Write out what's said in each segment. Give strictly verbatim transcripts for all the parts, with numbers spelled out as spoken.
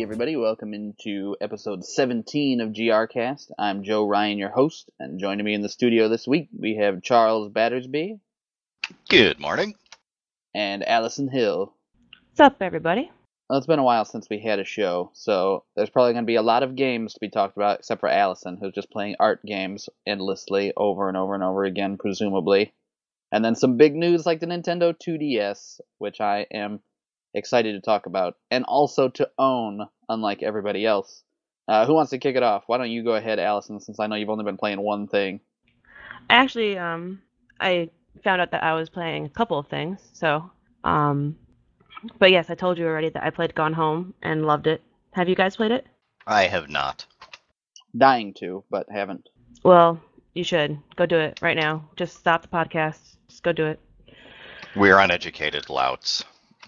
everybody. Welcome into episode seventeen of GRcast. I'm Joe Ryan, your host, and joining me in the studio this week, we have Charles Battersby. Good morning. And Allison Hill. What's up, everybody? Well, it's been a while since we had a show, so there's probably going to be a lot of games to be talked about, except for Allison, who's just playing art games endlessly over and over and over again, presumably. And then some big news like the Nintendo two D S, which I am excited to talk about, and also to own, unlike everybody else. Uh, who wants to kick it off? Why don't you go ahead, Allison, since I know you've only been playing one thing. Actually, um, I found out that I was playing a couple of things, so, um, but yes, I told you already that I played Gone Home and loved it. Have you guys played it? I have not. Dying to, but haven't. Well, you should. Go do it right now. Just stop the podcast. Just go do it. We're uneducated louts.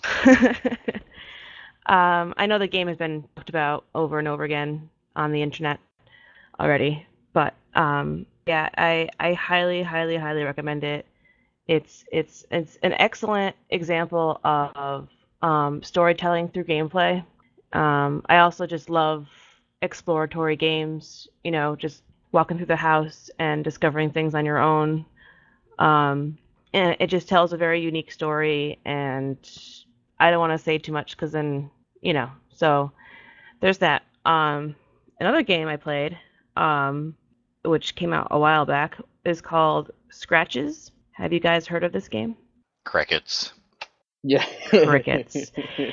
um, I know the game has been talked about over and over again on the internet already, but um, yeah, I, I highly, highly, highly recommend it. It's it's it's an excellent example of um, storytelling through gameplay. Um, I also just love exploratory games. You know, just walking through the house and discovering things on your own. Um, and it just tells a very unique story, and I don't want to say too much because then, you know, so there's that. Um, another game I played, um, which came out a while back, is called Scratches. Have you guys heard of this game? Crickets. Yeah. Crickets.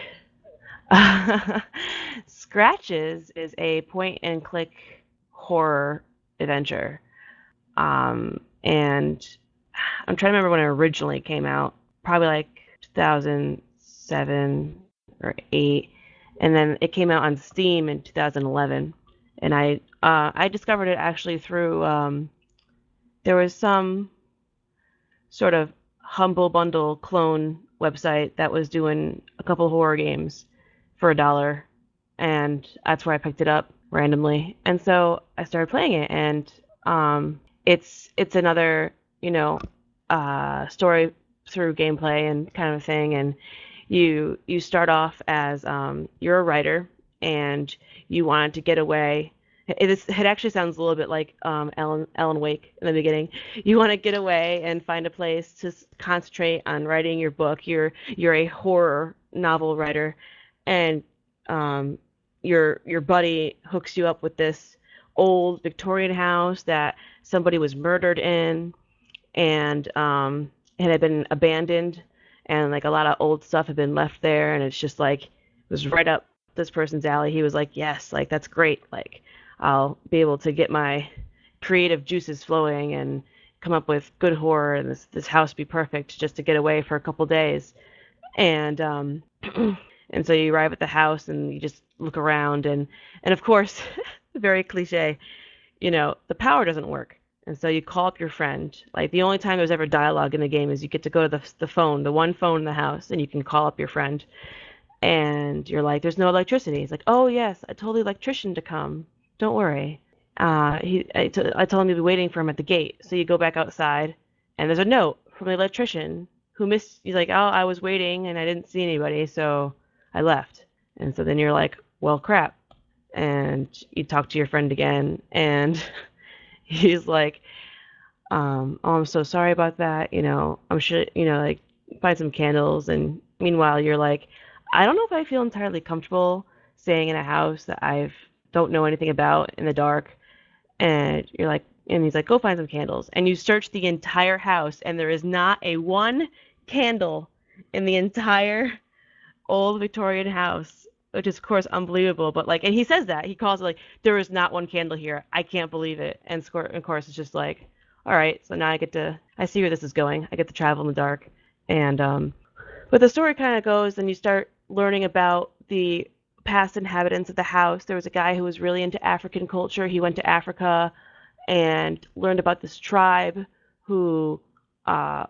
Scratches is a point-and-click horror adventure. Um, and I'm trying to remember when it originally came out. Probably like two thousand seven or eight, and then it came out on Steam in two thousand eleven. And I uh, I discovered it actually through um, there was some sort of Humble Bundle clone website that was doing a couple horror games for a dollar, and that's where I picked it up randomly. And so I started playing it, and um, it's it's another you know uh, story through gameplay and kind of a thing. And you you start off as um, you're a writer, and you wanted to get away. It, is, it actually sounds a little bit like um, Alan Alan Wake in the beginning. You want to get away and find a place to concentrate on writing your book. You're you're a horror novel writer, and um, your your buddy hooks you up with this old Victorian house that somebody was murdered in, and um, it had been abandoned, and like a lot of old stuff had been left there, and it's just like it was right up this person's alley. He was like, yes, like that's great, like I'll be able to get my creative juices flowing and come up with good horror, and this this house be perfect just to get away for a couple days. And um and so you arrive at the house and you just look around, and and of course very cliche, you know, the power doesn't work. And so you call up your friend. Like the only time there's ever dialogue in the game is you get to go to the the phone, the one phone in the house, and you can call up your friend. And you're like, there's no electricity. He's like, oh yes, I told the electrician to come. Don't worry. Uh, he, I, t- I told him to be waiting for him at the gate. So you go back outside, and there's a note from the electrician who missed. He's like, oh, I was waiting and I didn't see anybody, so I left. And so then you're like, well, crap. And you talk to your friend again, and he's like, um, oh, I'm so sorry about that. You know, I'm sure, you know, like, find some candles. And meanwhile, you're like, I don't know if I feel entirely comfortable staying in a house that I don't know anything about in the dark. And you're like, and he's like, go find some candles. And you search the entire house, and there is not a one candle in the entire old Victorian house, which is, of course, unbelievable. But like, and he says that he calls it like, there is not one candle here. I can't believe it. And of course, it's just like, all right, so now I get to, I see where this is going. I get to travel in the dark. And um, but the story kind of goes, and you start learning about the past inhabitants of the house. There was a guy who was really into African culture. He went to Africa and learned about this tribe who uh,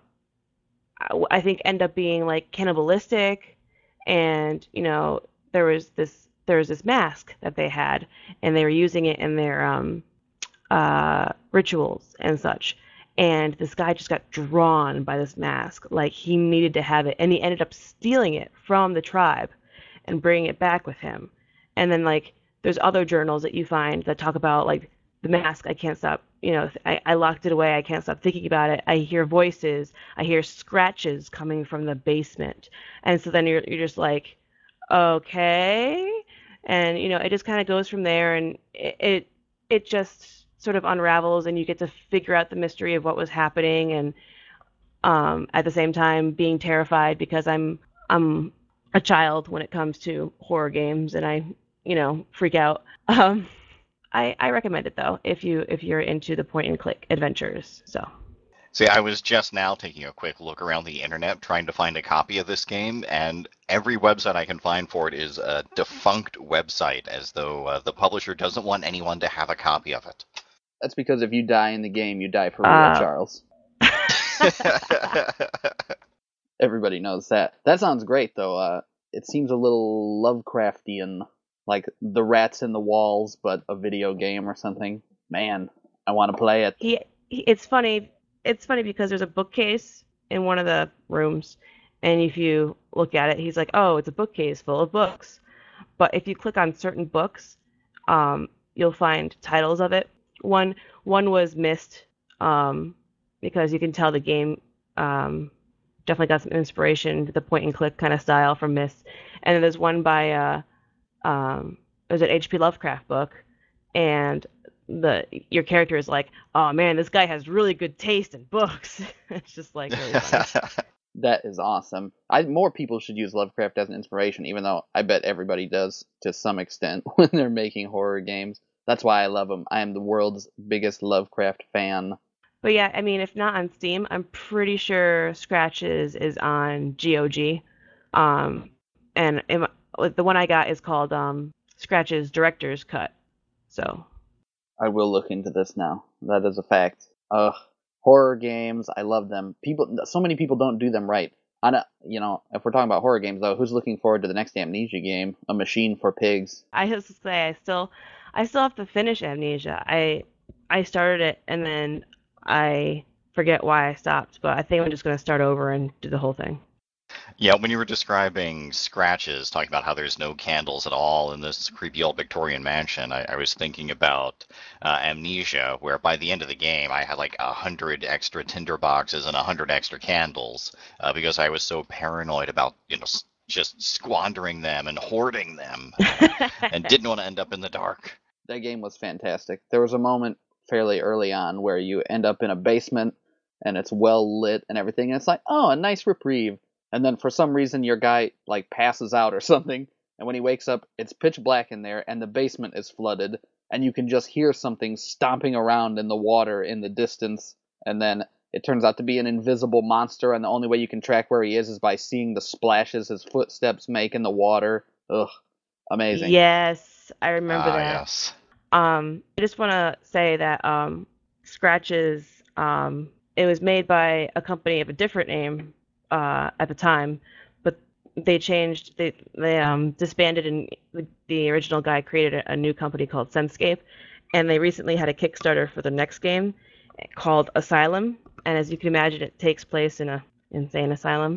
I think end up being like cannibalistic. And you know, there was this there was this mask that they had, and they were using it in their um, uh, rituals and such. And this guy just got drawn by this mask, like he needed to have it, and he ended up stealing it from the tribe and bringing it back with him. And then like there's other journals that you find that talk about like the mask. I can't stop, you know, I, I locked it away. I can't stop thinking about it. I hear voices. I hear scratches coming from the basement. And so then you're you're just like, okay. And you know, it just kind of goes from there, and it, it it just sort of unravels, and you get to figure out the mystery of what was happening, and um, at the same time being terrified because I'm I'm a child when it comes to horror games, and I you know freak out. Um, I I recommend it though if you if you're into the point and click adventures. So See, I was just now taking a quick look around the internet trying to find a copy of this game, and every website I can find for it is a defunct website, as though uh, the publisher doesn't want anyone to have a copy of it. That's because if you die in the game, you die for real, Uh, Charles. Everybody knows that. That sounds great, though. Uh, it seems a little Lovecraftian, like the rats in the walls, but a video game or something. Man, I want to play it. he, he it's funny it's funny because there's a bookcase in one of the rooms, and if you look at it, he's like, oh, it's a bookcase full of books. But if you click on certain books, um, you'll find titles of it. One one was Myst, um, because you can tell the game um, definitely got some inspiration, the point and click kind of style from Myst. And then there's one by uh, um, there's an H P Lovecraft book, and the your character is like, oh man, this guy has really good taste in books. It's just like really funny. That is awesome. I more people should use Lovecraft as an inspiration, even though I bet everybody does to some extent when they're making horror games. That's why I love them. I am the world's biggest Lovecraft fan. But yeah, I mean, if not on Steam, I'm pretty sure Scratches is on G O G. Um, and it, like, the one I got is called um, Scratches Director's Cut. So I will look into this now. That is a fact. Ugh, horror games, I love them. People, so many people don't do them right. On a, you know, if we're talking about horror games though, who's looking forward to the next Amnesia game? A Machine for Pigs. I have to say, I still, I still have to finish Amnesia. I, I started it and then I forget why I stopped. But I think I'm just gonna start over and do the whole thing. Yeah, when you were describing Scratches, talking about how there's no candles at all in this creepy old Victorian mansion, I, I was thinking about uh, Amnesia, where by the end of the game I had like a hundred extra tinder boxes and a hundred extra candles uh, because I was so paranoid about, you know, s- just squandering them and hoarding them and didn't want to end up in the dark. That game was fantastic. There was a moment fairly early on where you end up in a basement and it's well lit and everything, and it's like, oh, a nice reprieve. And then for some reason your guy like passes out or something, and when he wakes up, it's pitch black in there and the basement is flooded, and you can just hear something stomping around in the water in the distance, and then it turns out to be an invisible monster, and the only way you can track where he is is by seeing the splashes his footsteps make in the water. Ugh, amazing. Yes, I remember Ah, that. yes. Um, I just want to say that um, Scratches, um, it was made by a company of a different name uh, at the time, but they changed, they they um, disbanded, and the, the original guy created a, a new company called Senscape, and they recently had a Kickstarter for the next game called Asylum, and as you can imagine, it takes place in a insane asylum,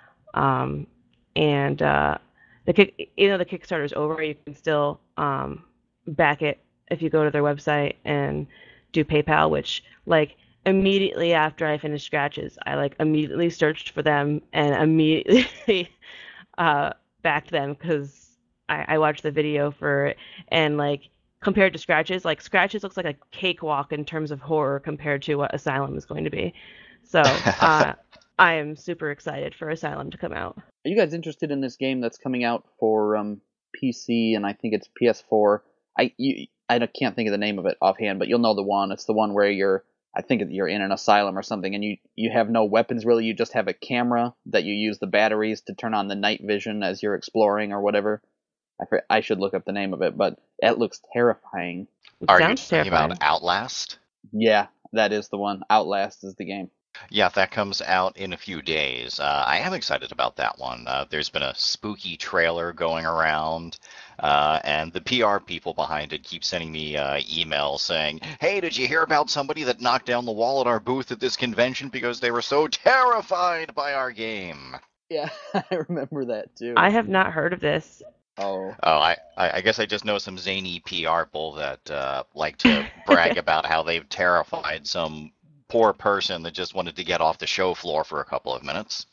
um, and uh, the kick, even though the Kickstarter is over, you can still um, back it if you go to their website and do PayPal, which like immediately after I finished Scratches, I like immediately searched for them and immediately uh, backed them because I, I watched the video for it, and like compared to Scratches, like Scratches looks like a cakewalk in terms of horror compared to what Asylum is going to be. So uh, I am super excited for Asylum to come out. Are you guys interested in this game that's coming out for um, P C and I think it's P S four? I you, I can't think of the name of it offhand, but you'll know the one. It's the one where you're, I think you're in an asylum or something, and you, you have no weapons really. You just have a camera that you use the batteries to turn on the night vision as you're exploring or whatever. I, for- I should look up the name of it, but it looks terrifying. It Are you sounds talking terrifying. about Outlast? Yeah, that is the one. Outlast is the game. Yeah, that comes out in a few days. Uh, I am excited about that one. Uh, there's been a spooky trailer going around, uh, and the P R people behind it keep sending me uh, emails saying, hey, did you hear about somebody that knocked down the wall at our booth at this convention because they were so terrified by our game? Yeah, I remember that too. I have not heard of this. Oh. Oh, I, I I guess I just know some zany P R people that uh, like to brag about how they've terrified some poor person that just wanted to get off the show floor for a couple of minutes.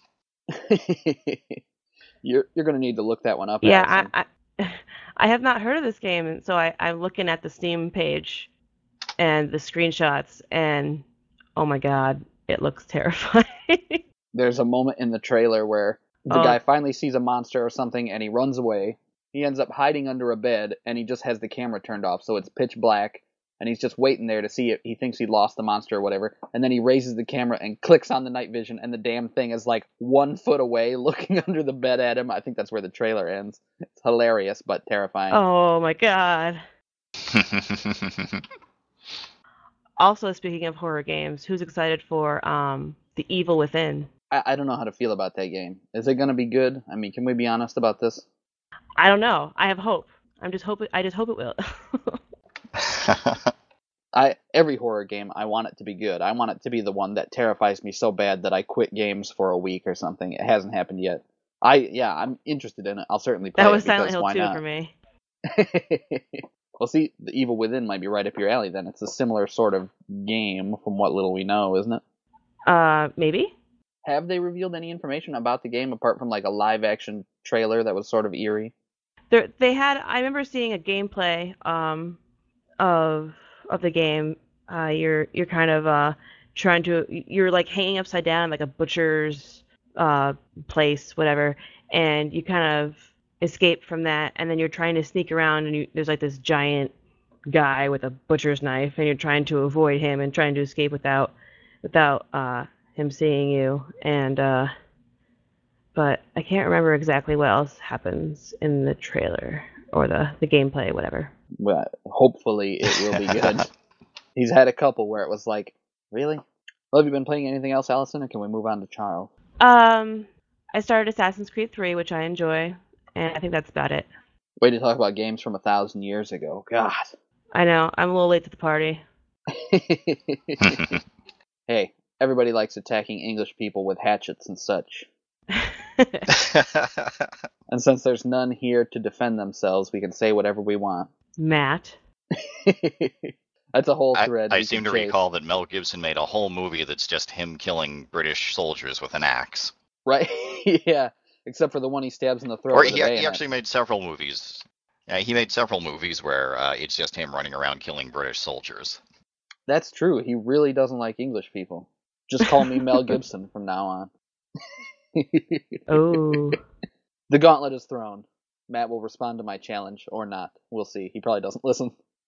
you're you're gonna need to look that one up, Yeah, Allison. I, I I have not heard of this game, and so I, I'm looking at the Steam page and the screenshots, and oh my god, it looks terrifying. There's a moment in the trailer where the Oh, guy finally sees a monster or something and he runs away. He ends up hiding under a bed and he just has the camera turned off, so it's pitch black. And he's just waiting there to see it. He thinks he lost the monster or whatever. And then he raises the camera and clicks on the night vision, and the damn thing is like one foot away looking under the bed at him. I think that's where the trailer ends. It's hilarious, but terrifying. oh my god. Also, speaking of horror games, who's excited for um The Evil Within? I, I don't know how to feel about that game. Is it going to be good? I mean, can we be honest about this? I don't know. I have hope. I'm just hoping. I just hope it will. I every horror game, I want it to be good. I want it to be the one that terrifies me so bad that I quit games for a week or something. It hasn't happened yet. I yeah, I'm interested in it. I'll certainly play That it was Silent because Hill why two not? for me. Well, see, The Evil Within might be right up your alley then. It's a similar sort of game from what little we know, isn't it? Uh, maybe. Have they revealed any information about the game apart from like a live action trailer that was sort of eerie? There, they had. I remember seeing a gameplay um of of the game. Uh, you're you're kind of uh trying to. You're like hanging upside down like a butcher's uh place, whatever, and you kind of escape from that, and then you're trying to sneak around, and you, there's like this giant guy with a butcher's knife, and you're trying to avoid him and trying to escape without without uh him seeing you. And uh, but I can't remember exactly what else happens in the trailer or the the gameplay, whatever. Well, hopefully it will be good. He's had a couple where it was like, really? Well, have you been playing anything else, Allison, or can we move on to Charles? Um, I started Assassin's Creed three, which I enjoy, and I think that's about it. Way to talk about games from a thousand years ago. God. I know I'm a little late to the party. Hey, everybody likes attacking English people with hatchets and such. And since there's none here to defend themselves, we can say whatever we want. Matt. That's a whole I, thread. I we seem could to chase. recall that Mel Gibson made a whole movie that's just him killing British soldiers with an axe. Right? Yeah. Except for the one he stabs in the throat Or with he, a he bayonet. actually made several movies. Yeah, he made several movies where uh, it's just him running around killing British soldiers. That's true. He really doesn't like English people. Just call me Mel Gibson from now on. Oh. The gauntlet is thrown. Matt will respond to my challenge, or not. We'll see. He probably doesn't listen.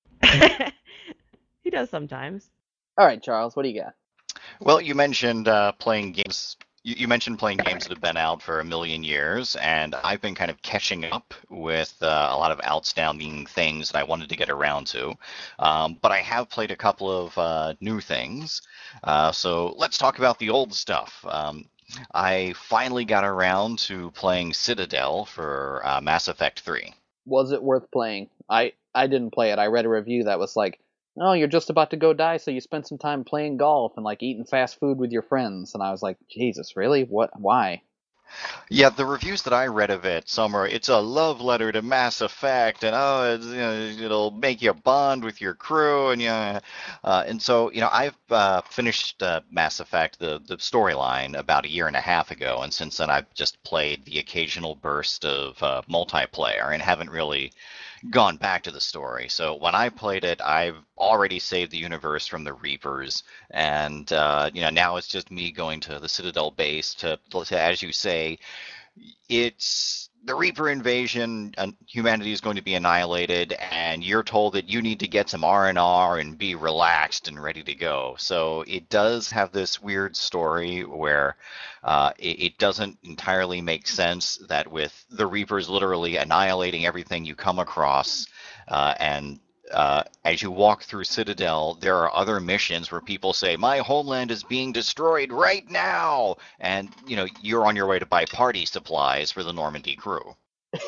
He does sometimes. All right, Charles, what do you got? Well, you mentioned uh, playing games. You, you mentioned playing games that have been out for a million years, and I've been kind of catching up with uh, a lot of outstanding things that I wanted to get around to. Um, but I have played a couple of uh, new things. Uh, so let's talk about the old stuff. Um, I finally got around to playing Citadel for uh, Mass Effect three. Was it worth playing? I, I didn't play it. I read a review that was like, oh, you're just about to go die, so you spent some time playing golf and like eating fast food with your friends. And I was like, Jesus, really? What? Why? Yeah, the reviews that I read of it, some are it's a love letter to Mass Effect, and oh, it's, you know, it'll make you bond with your crew, and yeah, uh, and so you know I've uh, finished uh, Mass Effect the the storyline about a year and a half ago, and since then I've just played the occasional burst of uh, multiplayer and haven't really gone back to the story. So when I played it, I've already saved the universe from the Reapers, and uh, you know now it's just me going to the Citadel base to, to as you say, it's the Reaper invasion. Uh, humanity is going to be annihilated, and you're told that you need to get some R and R and be relaxed and ready to go. So it does have this weird story where uh, it, it doesn't entirely make sense that with the Reapers literally annihilating everything you come across, uh, and uh, as you walk through Citadel, there are other missions where people say, "My homeland is being destroyed right now," and you know you're on your way to buy party supplies for the Normandy crew.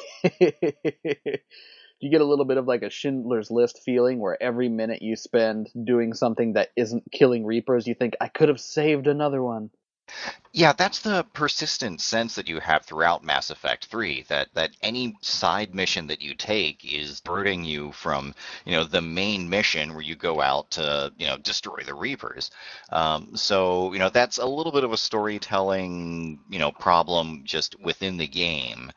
You get a little bit of like a Schindler's List feeling where every minute you spend doing something that isn't killing Reapers, you think, I could have saved another one. Yeah, that's the persistent sense that you have throughout Mass Effect three, that that any side mission that you take is diverting you from, you know, the main mission where you go out to, you know, destroy the Reapers. Um, so, you know, that's a little bit of a storytelling, you know, problem just within the game.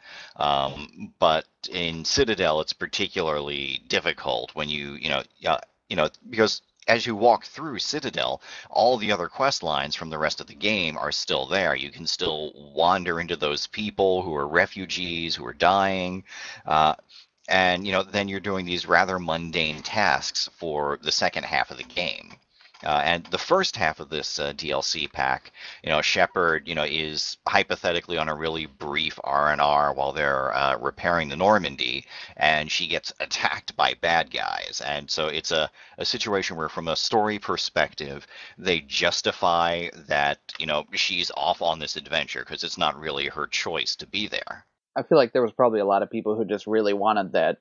Um, but in Citadel, it's particularly difficult when you, you know, uh, you know, because as you walk through Citadel, all the other quest lines from the rest of the game are still there. You can still wander into those people who are refugees, who are dying. Uh, and you know, then you're doing these rather mundane tasks for the second half of the game. Uh, and the first half of this uh, D L C pack, you know, Shepard, you know, is hypothetically on a really brief R and R while they're uh, repairing the Normandy, and she gets attacked by bad guys. And so it's a, a situation where, from a story perspective, they justify that, you know, she's off on this adventure because it's not really her choice to be there. I feel like there was probably a lot of people who just really wanted that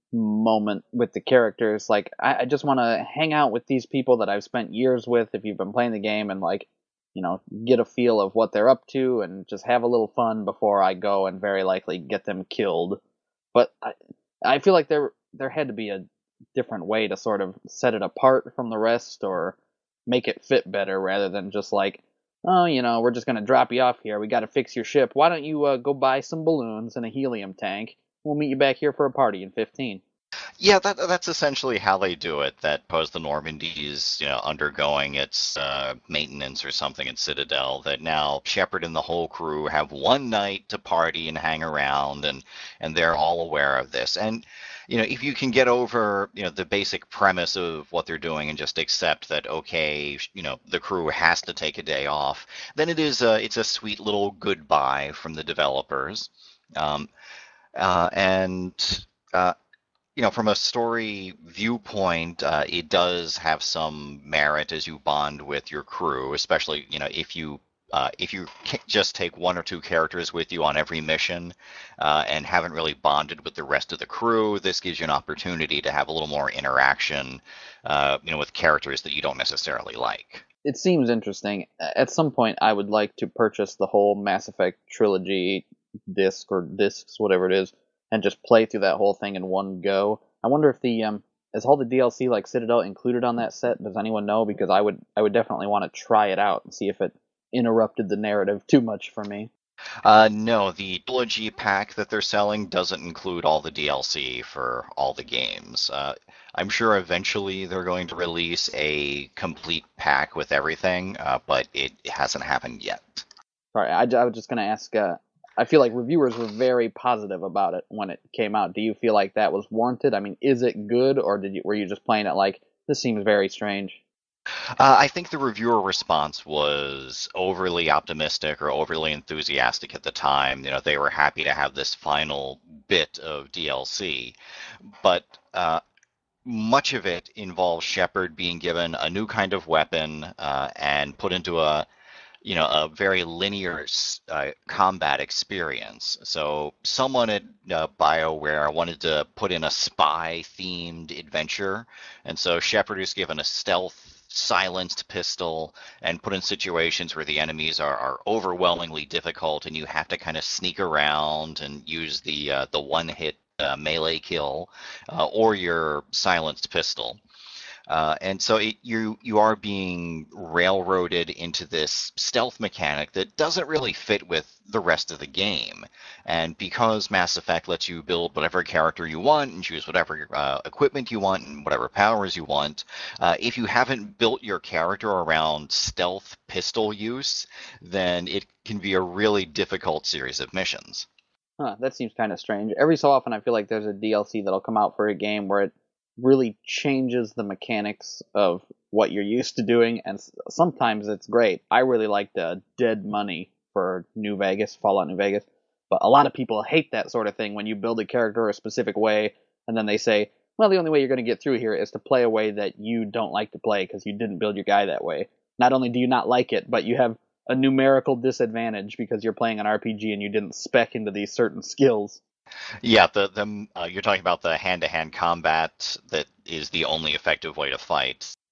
moment with the characters. Like, I, I just want to hang out with these people that I've spent years with if you've been playing the game, and, like, you know, get a feel of what they're up to and just have a little fun before I go and very likely get them killed. But I, I feel like there there had to be a different way to sort of set it apart from the rest or make it fit better rather than just like, oh, you know, we're just going to drop you off here. We got to fix your ship. Why don't you uh, go buy some balloons and a helium tank? We'll meet you back here for a party in fifteen. Yeah, that that's essentially how they do it. That Pose the Normandy is, you know, undergoing its uh, maintenance or something at Citadel. That now Shepard and the whole crew have one night to party and hang around, and and they're all aware of this. And you know, if you can get over, you know, the basic premise of what they're doing and just accept that, okay, you know, the crew has to take a day off, then it is a it's a sweet little goodbye from the developers. Um, uh, and uh, you know, from a story viewpoint, uh, it does have some merit as you bond with your crew, especially, you know, if you uh, if you just take one or two characters with you on every mission uh, and haven't really bonded with the rest of the crew, this gives you an opportunity to have a little more interaction, uh, you know, with characters that you don't necessarily like. It seems interesting. At some point, I would like to purchase the whole Mass Effect trilogy disc or discs, whatever it is, and just play through that whole thing in one go. I wonder if the um is all the D L C like Citadel included on that set? Does anyone know? Because I would I would definitely want to try it out and see if it interrupted the narrative too much for me. Uh, no, the trilogy pack that they're selling doesn't include all the D L C for all the games. Uh, I'm sure eventually they're going to release a complete pack with everything, uh, but it hasn't happened yet. Sorry, I, I was just gonna ask. Uh, I feel like reviewers were very positive about it when it came out. Do you feel like that was warranted? I mean, is it good, or did you were you just playing it like this seems very strange? Uh, I think the reviewer response was overly optimistic or overly enthusiastic at the time. You know, they were happy to have this final bit of D L C, but uh, much of it involves Shepard being given a new kind of weapon uh, and put into a you know, a very linear uh, combat experience. So someone at uh, BioWare wanted to put in a spy-themed adventure, and so Shepard is given a stealth silenced pistol and put in situations where the enemies are, are overwhelmingly difficult, and you have to kind of sneak around and use the uh, the one-hit uh, melee kill uh, or your silenced pistol. Uh, and so it, you you are being railroaded into this stealth mechanic that doesn't really fit with the rest of the game. And because Mass Effect lets you build whatever character you want and choose whatever uh, equipment you want and whatever powers you want, uh, if you haven't built your character around stealth pistol use, then it can be a really difficult series of missions. Huh, that seems kind of strange. Every so often, I feel like there's a D L C that'll come out for a game where it really changes the mechanics of what you're used to doing, and sometimes it's great. I really liked uh, Dead Money for New Vegas, Fallout New Vegas, but a lot of people hate that sort of thing when you build a character a specific way, and then they say, well, the only way you're going to get through here is to play a way that you don't like to play because you didn't build your guy that way. Not only do you not like it, but you have a numerical disadvantage because you're playing an R P G and you didn't spec into these certain skills. Yeah, the the uh, you're talking about the hand-to-hand combat that is the only effective way to fight.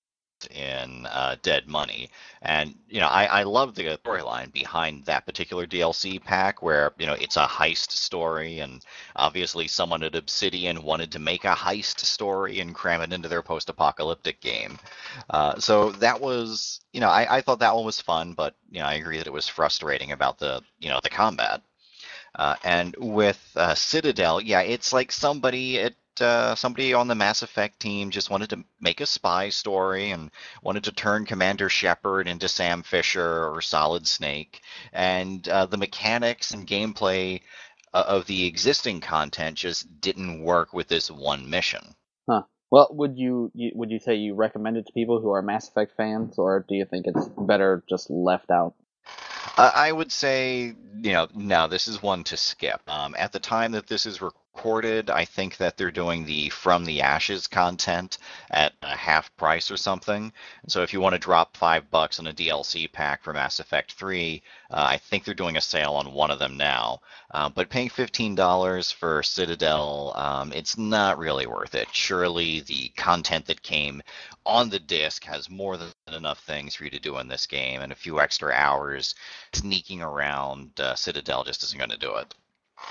in uh, Dead Money. And, you know, I, I love the storyline behind that particular D L C pack where, you know, it's a heist story. And obviously someone at Obsidian wanted to make a heist story and cram it into their post-apocalyptic game. Uh, so that was, you know, I, I thought that one was fun, but, you know, I agree that it was frustrating about the, you know, the combat. Uh, and with uh, Citadel, yeah, it's like somebody at uh, somebody on the Mass Effect team just wanted to make a spy story and wanted to turn Commander Shepard into Sam Fisher or Solid Snake, and uh, the mechanics and gameplay uh, of the existing content just didn't work with this one mission. Huh. Well, would you, you would you say you recommend it to people who are Mass Effect fans, or do you think it's better just left out? Uh, I would say, you know, no, this is one to skip. Um, at the time that this is recorded, I think that they're doing the From the Ashes content at a half price or something. And so if you want to drop five bucks on a D L C pack for Mass Effect three, uh, I think they're doing a sale on one of them now. Uh, but paying fifteen dollars for Citadel, um, it's not really worth it. Surely the content that came on the disc has more than enough things for you to do in this game, and a few extra hours sneaking around uh, Citadel just isn't going to do it.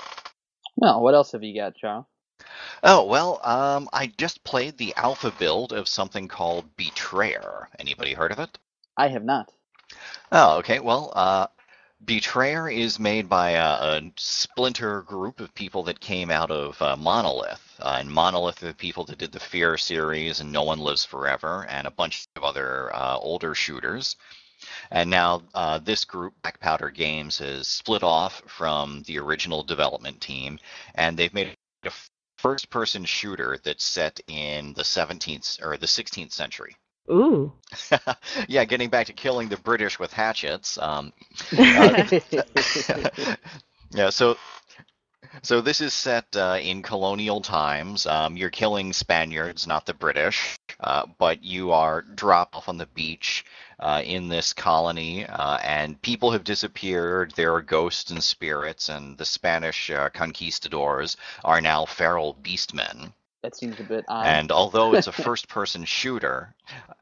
Well, what else have you got, Charles? Oh, well, um, I just played the alpha build of something called Betrayer. Anybody heard of it? I have not. Oh, okay. Well, uh, Betrayer is made by a, a splinter group of people that came out of uh, Monolith. Uh, and Monolith are the people that did the Fear series and No One Lives Forever and a bunch of other uh, older shooters. And now uh, this group, Black Powder Games, has split off from the original development team, and they've made a first-person shooter that's set in the seventeenth or the sixteenth century. Ooh. Yeah, getting back to killing the British with hatchets. Um, uh, yeah, so so this is set uh, in colonial times. Um, you're killing Spaniards, not the British, uh, but you are dropped off on the beach uh, in this colony, uh, and people have disappeared. There are ghosts and spirits, and the Spanish uh, conquistadors are now feral beastmen. That seems a bit odd. And although it's a first-person shooter,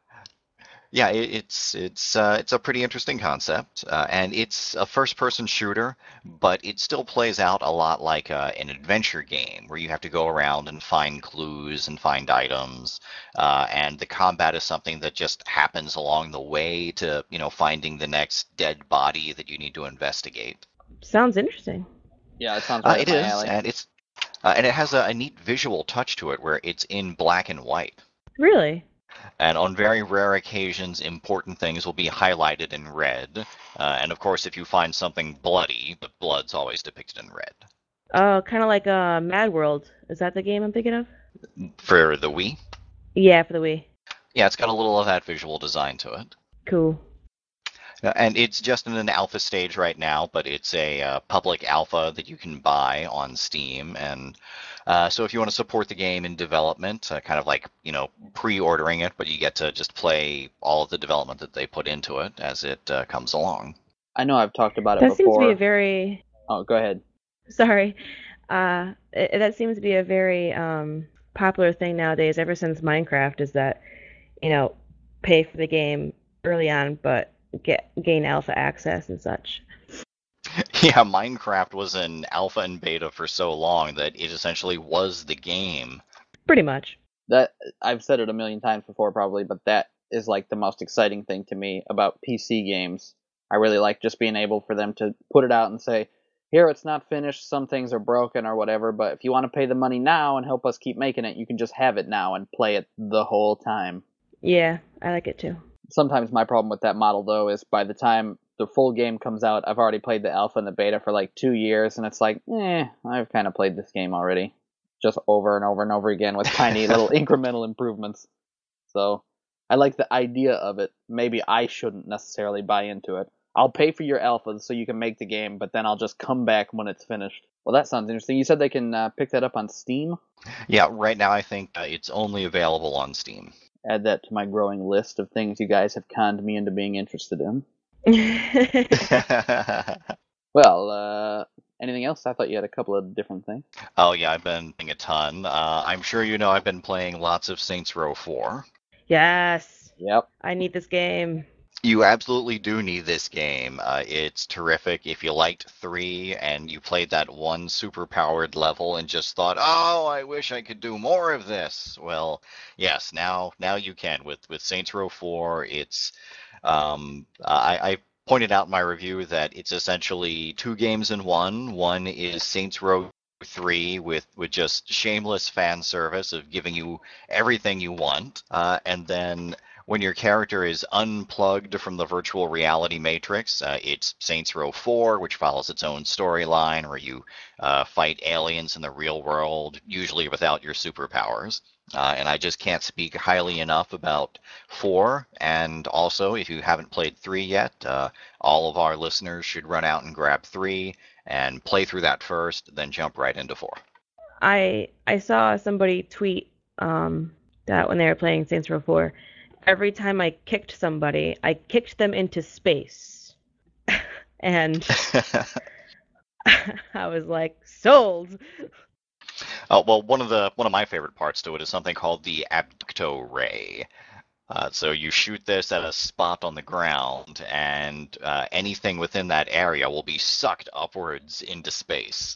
yeah, it, it's it's uh, it's a pretty interesting concept, uh, and it's a first-person shooter, but it still plays out a lot like uh, an adventure game where you have to go around and find clues and find items, uh, and the combat is something that just happens along the way to, you know, finding the next dead body that you need to investigate. Sounds interesting. Yeah, it sounds Uh, right it up my is, alley. and it's uh, and it has a, a neat visual touch to it where it's in black and white. Really? And on very rare occasions, important things will be highlighted in red. Uh, and of course, if you find something bloody, the blood's always depicted in red. Oh, kind of like uh, Mad World. Is that the game I'm thinking of? For the Wii? Yeah, for the Wii. Yeah, it's got a little of that visual design to it. Cool. Uh, And it's just in an alpha stage right now, but it's a uh, public alpha that you can buy on Steam. And uh, so if you want to support the game in development, uh, kind of like, you know, pre-ordering it, but you get to just play all of the development that they put into it as it uh, comes along. I know I've talked about it That seems before. to be a very... Oh, go ahead. Sorry. Uh, it, that seems to be a very um, popular thing nowadays, ever since Minecraft, is that, you know, pay for the game early on, but get gain alpha access and such. Yeah, Minecraft was in alpha and beta for so long that it essentially was the game. Pretty much. That I've said it a million times before, probably, but that is like the most exciting thing to me about P C games. I really like just being able for them to put it out and say, here, it's not finished, some things are broken or whatever, but if you want to pay the money now and help us keep making it, you can just have it now and play it the whole time. Yeah, I like it too. Sometimes my problem with that model, though, is by the time the full game comes out, I've already played the alpha and the beta for like two years, and it's like, eh, I've kind of played this game already. Just over and over and over again with tiny little incremental improvements. So I like the idea of it. Maybe I shouldn't necessarily buy into it. I'll pay for your alphas so you can make the game, but then I'll just come back when it's finished. Well, that sounds interesting. You said they can uh, pick that up on Steam? Yeah, right now I think uh, it's only available on Steam. Add that to my growing list of things you guys have conned me into being interested in. Well, uh, anything else? I thought you had a couple of different things. Oh yeah, I've been playing a ton. Uh, I'm sure you know I've been playing lots of Saints Row four. Yes. Yep. I need this game. You absolutely do need this game. Uh, it's terrific. If you liked three and you played that one super-powered level and just thought, "Oh, I wish I could do more of this," well, yes, now now you can with with Saints Row four. It's um, I, I pointed out in my review that it's essentially two games in one. One is Saints Row three with with just shameless fan service of giving you everything you want, uh, and then when your character is unplugged from the virtual reality matrix, uh, it's Saints Row four, which follows its own storyline where you uh, fight aliens in the real world, usually without your superpowers. Uh, and I just can't speak highly enough about four. And also, if you haven't played three yet, uh, all of our listeners should run out and grab three and play through that first, then jump right into four. I I saw somebody tweet um, that when they were playing Saints Row four, every time I kicked somebody, I kicked them into space. And I was like, sold. Oh, well, one of the one of my favorite parts to it is something called the Abducto Ray. Uh, so you shoot this at a spot on the ground, and uh, anything within that area will be sucked upwards into space.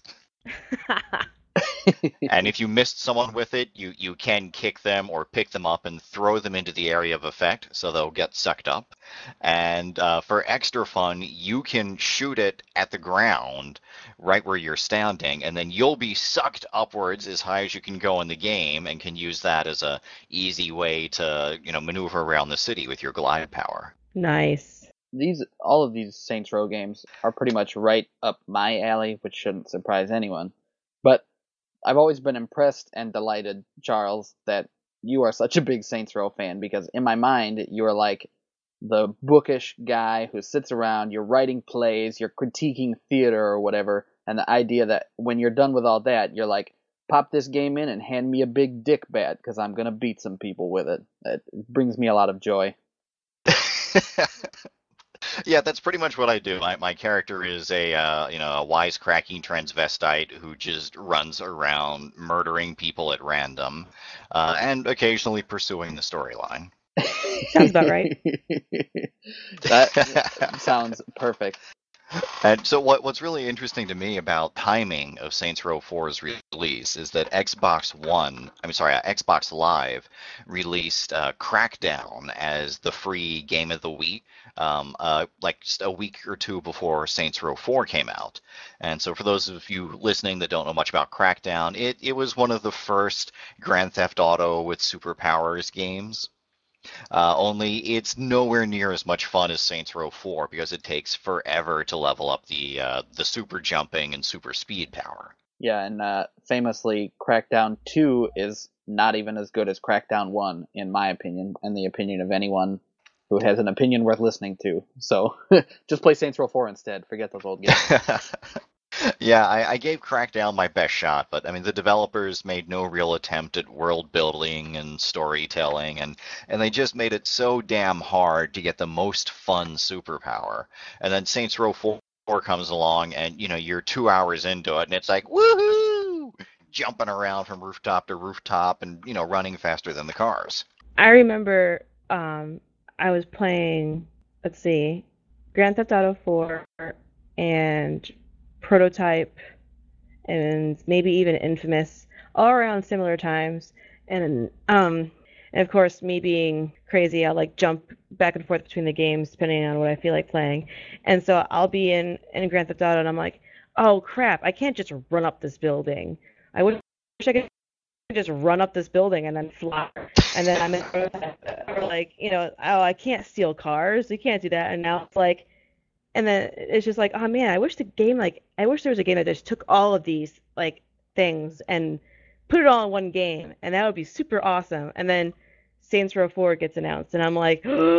And if you missed someone with it, you, you can kick them or pick them up and throw them into the area of effect, so they'll get sucked up. And uh, for extra fun, you can shoot it at the ground right where you're standing, and then you'll be sucked upwards as high as you can go in the game, and can use that as a easy way to, you know, maneuver around the city with your glide power. Nice. These all of these Saints Row games are pretty much right up my alley, which shouldn't surprise anyone. But I've always been impressed and delighted, Charles, that you are such a big Saints Row fan, because in my mind, you're like the bookish guy who sits around, you're writing plays, you're critiquing theater or whatever, and the idea that when you're done with all that, you're like, pop this game in and hand me a big dick bat, because I'm going to beat some people with it. It brings me a lot of joy. Yeah, that's pretty much what I do. My my character is a uh, you know a wisecracking transvestite who just runs around murdering people at random, uh, and occasionally pursuing the storyline. Sounds about right. That sounds perfect. And so what what's really interesting to me about timing of Saints Row four's release is that Xbox One, I'm sorry, uh, Xbox Live released uh, Crackdown as the free game of the week, um, uh, like just a week or two before Saints Row four came out. And so for those of you listening that don't know much about Crackdown, it, it was one of the first Grand Theft Auto with superpowers games. Uh, only it's nowhere near as much fun as Saints Row four because it takes forever to level up the uh, the super jumping and super speed power. Yeah, and uh, famously, Crackdown two is not even as good as Crackdown one, in my opinion, and the opinion of anyone who has an opinion worth listening to. So just play Saints Row four instead. Forget those old games. Yeah, I, I gave Crackdown my best shot, but I mean the developers made no real attempt at world building and storytelling, and, and they just made it so damn hard to get the most fun superpower. And then Saints Row four comes along, and you know you're two hours into it, and it's like woohoo, jumping around from rooftop to rooftop, and you know running faster than the cars. I remember um, I was playing, let's see, Grand Theft Auto four and Prototype and maybe even Infamous, all around similar times. And um, and of course, me being crazy, I'll like jump back and forth between the games depending on what I feel like playing. And so I'll be in, in Grand Theft Auto and I'm like, oh crap, I can't just run up this building. I wish I could just run up this building and then fly. And then I'm in Prototype, or like, you know, oh, I can't steal cars. You can't do that. And now it's like, and then it's just like, oh man, I wish the game, like, I wish there was a game that just took all of these, like, things and put it all in one game, and that would be super awesome. And then Saints Row four gets announced, and I'm like,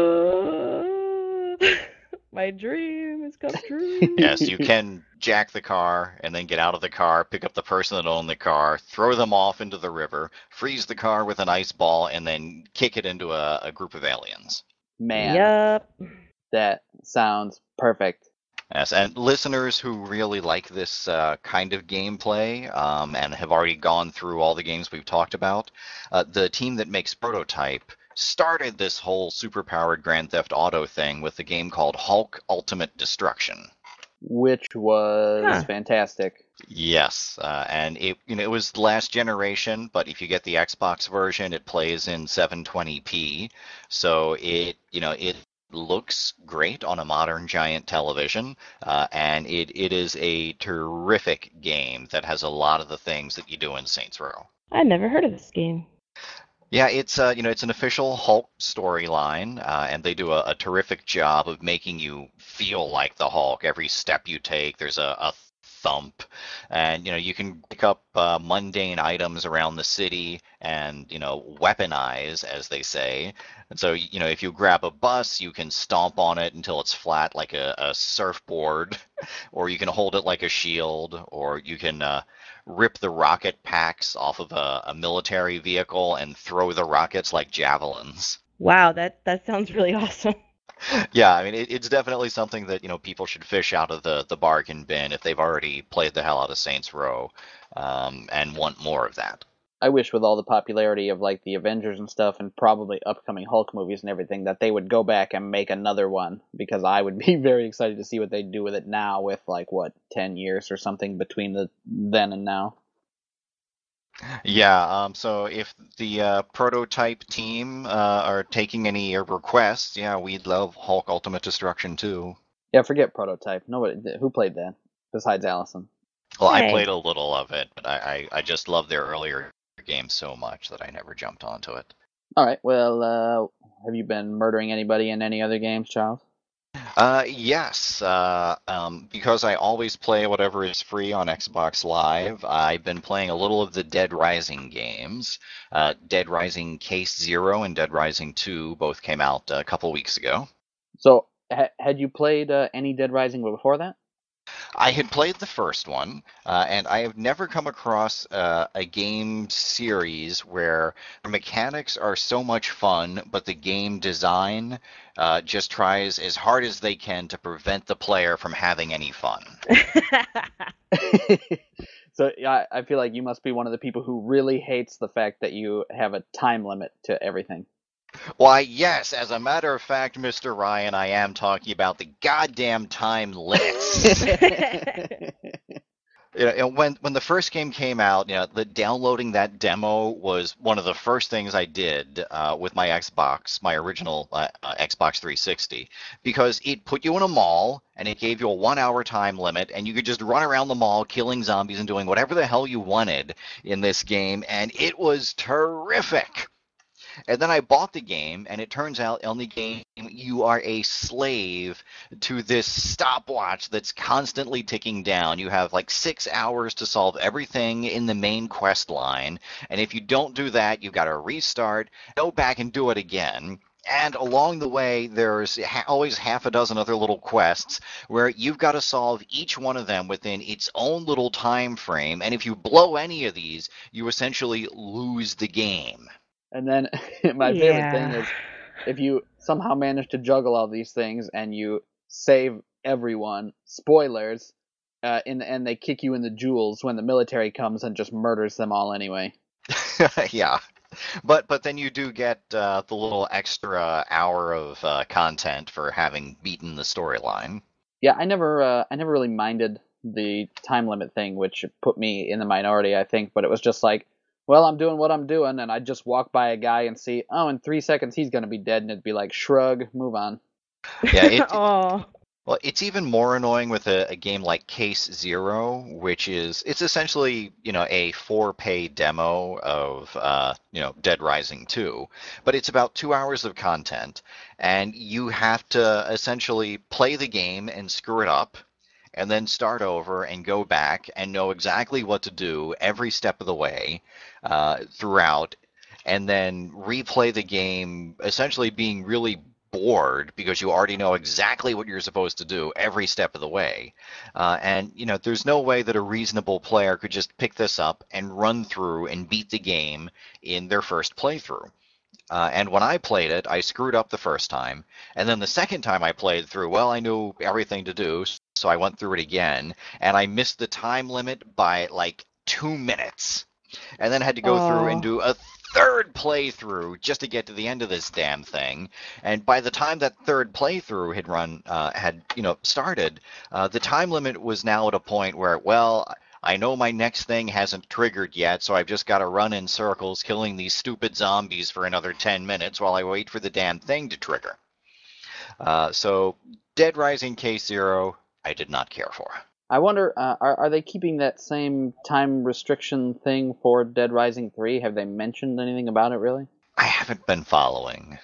oh, my dream has come true. Yes, you can jack the car and then get out of the car, pick up the person that owned the car, throw them off into the river, freeze the car with an ice ball, and then kick it into a, a group of aliens. Man, Yup. that sounds perfect. Yes, and listeners who really like this uh, kind of gameplay um, and have already gone through all the games we've talked about, uh, the team that makes Prototype started this whole superpowered Grand Theft Auto thing with a game called Hulk Ultimate Destruction. Which was Huh. fantastic. Yes, uh, and it you know it was last generation, but if you get the Xbox version, it plays in seven twenty p. So it you know it looks great on a modern giant television, uh, and it it is a terrific game that has a lot of the things that you do in Saints Row. I'd never heard of this game. Yeah, it's uh, you know, it's an official Hulk storyline, uh, and they do a, a terrific job of making you feel like the Hulk. Every step you take, there's a, a thump, and you know, you can pick up uh, mundane items around the city and you know, weaponize, as they say. And so, you know, if you grab a bus, you can stomp on it until it's flat like a, a surfboard, or you can hold it like a shield, or you can uh, rip the rocket packs off of a, a military vehicle and throw the rockets like javelins. Wow, that that sounds really awesome. Yeah, I mean, it, it's definitely something that, you know, people should fish out of the, the bargain bin if they've already played the hell out of Saints Row, um, and want more of that. I wish with all the popularity of like the Avengers and stuff and probably upcoming Hulk movies and everything that they would go back and make another one, because I would be very excited to see what they'd do with it now with like what ten years or something between the then and now. Yeah, um, so if the uh, prototype team uh, are taking any uh, requests, yeah, we'd love Hulk Ultimate Destruction too. Yeah, forget Prototype. Nobody who played that besides Allison. Well, I Hey. played a little of it, but I, I, I just love their earlier games so much that I never jumped onto it. All right. Well, uh, have you been murdering anybody in any other games, Charles? Uh, yes, uh, um, because I always play whatever is free on Xbox Live. I've been playing a little of the Dead Rising games. Uh, Dead Rising Case Zero and Dead Rising Two both came out a couple weeks ago. So, ha- had you played uh, any Dead Rising before that? I had played the first one, uh, and I have never come across uh, a game series where the mechanics are so much fun, but the game design uh, just tries as hard as they can to prevent the player from having any fun. So, yeah, I feel like you must be one of the people who really hates the fact that you have a time limit to everything. Why, yes, as a matter of fact, Mister Ryan, I am talking about the goddamn time limits. You know, and when when the first game came out, you know, the downloading that demo was one of the first things I did uh, with my Xbox, my original uh, uh, Xbox three sixty, because it put you in a mall and it gave you a one-hour time limit, and you could just run around the mall killing zombies and doing whatever the hell you wanted in this game, and it was terrific. And then I bought the game, and it turns out on the game you are a slave to this stopwatch that's constantly ticking down. You have like six hours to solve everything in the main quest line, and if you don't do that, you've got to restart, go back and do it again. And along the way, there's ha- always half a dozen other little quests where you've got to solve each one of them within its own little time frame, and if you blow any of these, you essentially lose the game. And then my favorite Yeah. thing is if you somehow manage to juggle all these things and you save everyone, spoilers, uh, in the end they kick you in the jewels when the military comes and just murders them all anyway. Yeah. But but then you do get uh, the little extra hour of uh, content for having beaten the storyline. Yeah, I never, uh, I never really minded the time limit thing, which put me in the minority, I think. But it was just like, well, I'm doing what I'm doing, and I'd just walk by a guy and see, oh, in three seconds he's gonna be dead, and it'd be like, shrug, move on. Yeah, it, Oh. well, it's even more annoying with a, a game like Case Zero, which is it's essentially you know a four-pay demo of uh, you know Dead Rising two, but it's about two hours of content, and you have to essentially play the game and screw it up, and then start over and go back and know exactly what to do every step of the way uh, throughout, and then replay the game, essentially being really bored because you already know exactly what you're supposed to do every step of the way. Uh, and, you know, there's no way that a reasonable player could just pick this up and run through and beat the game in their first playthrough. Uh, and when I played it, I screwed up the first time. And then the second time I played through, well, I knew everything to do, so I went through it again. And I missed the time limit by like two minutes. And then had to go through and Oh. do a third playthrough just to get to the end of this damn thing. And by the time that third playthrough had run, uh, had you know started, uh, the time limit was now at a point where, well, I know my next thing hasn't triggered yet, so I've just got to run in circles, killing these stupid zombies for another ten minutes while I wait for the damn thing to trigger. Uh, so, Dead Rising Case Zero, I did not care for. I wonder, uh, are are they keeping that same time restriction thing for Dead Rising three? Have they mentioned anything about it, really? I haven't been following.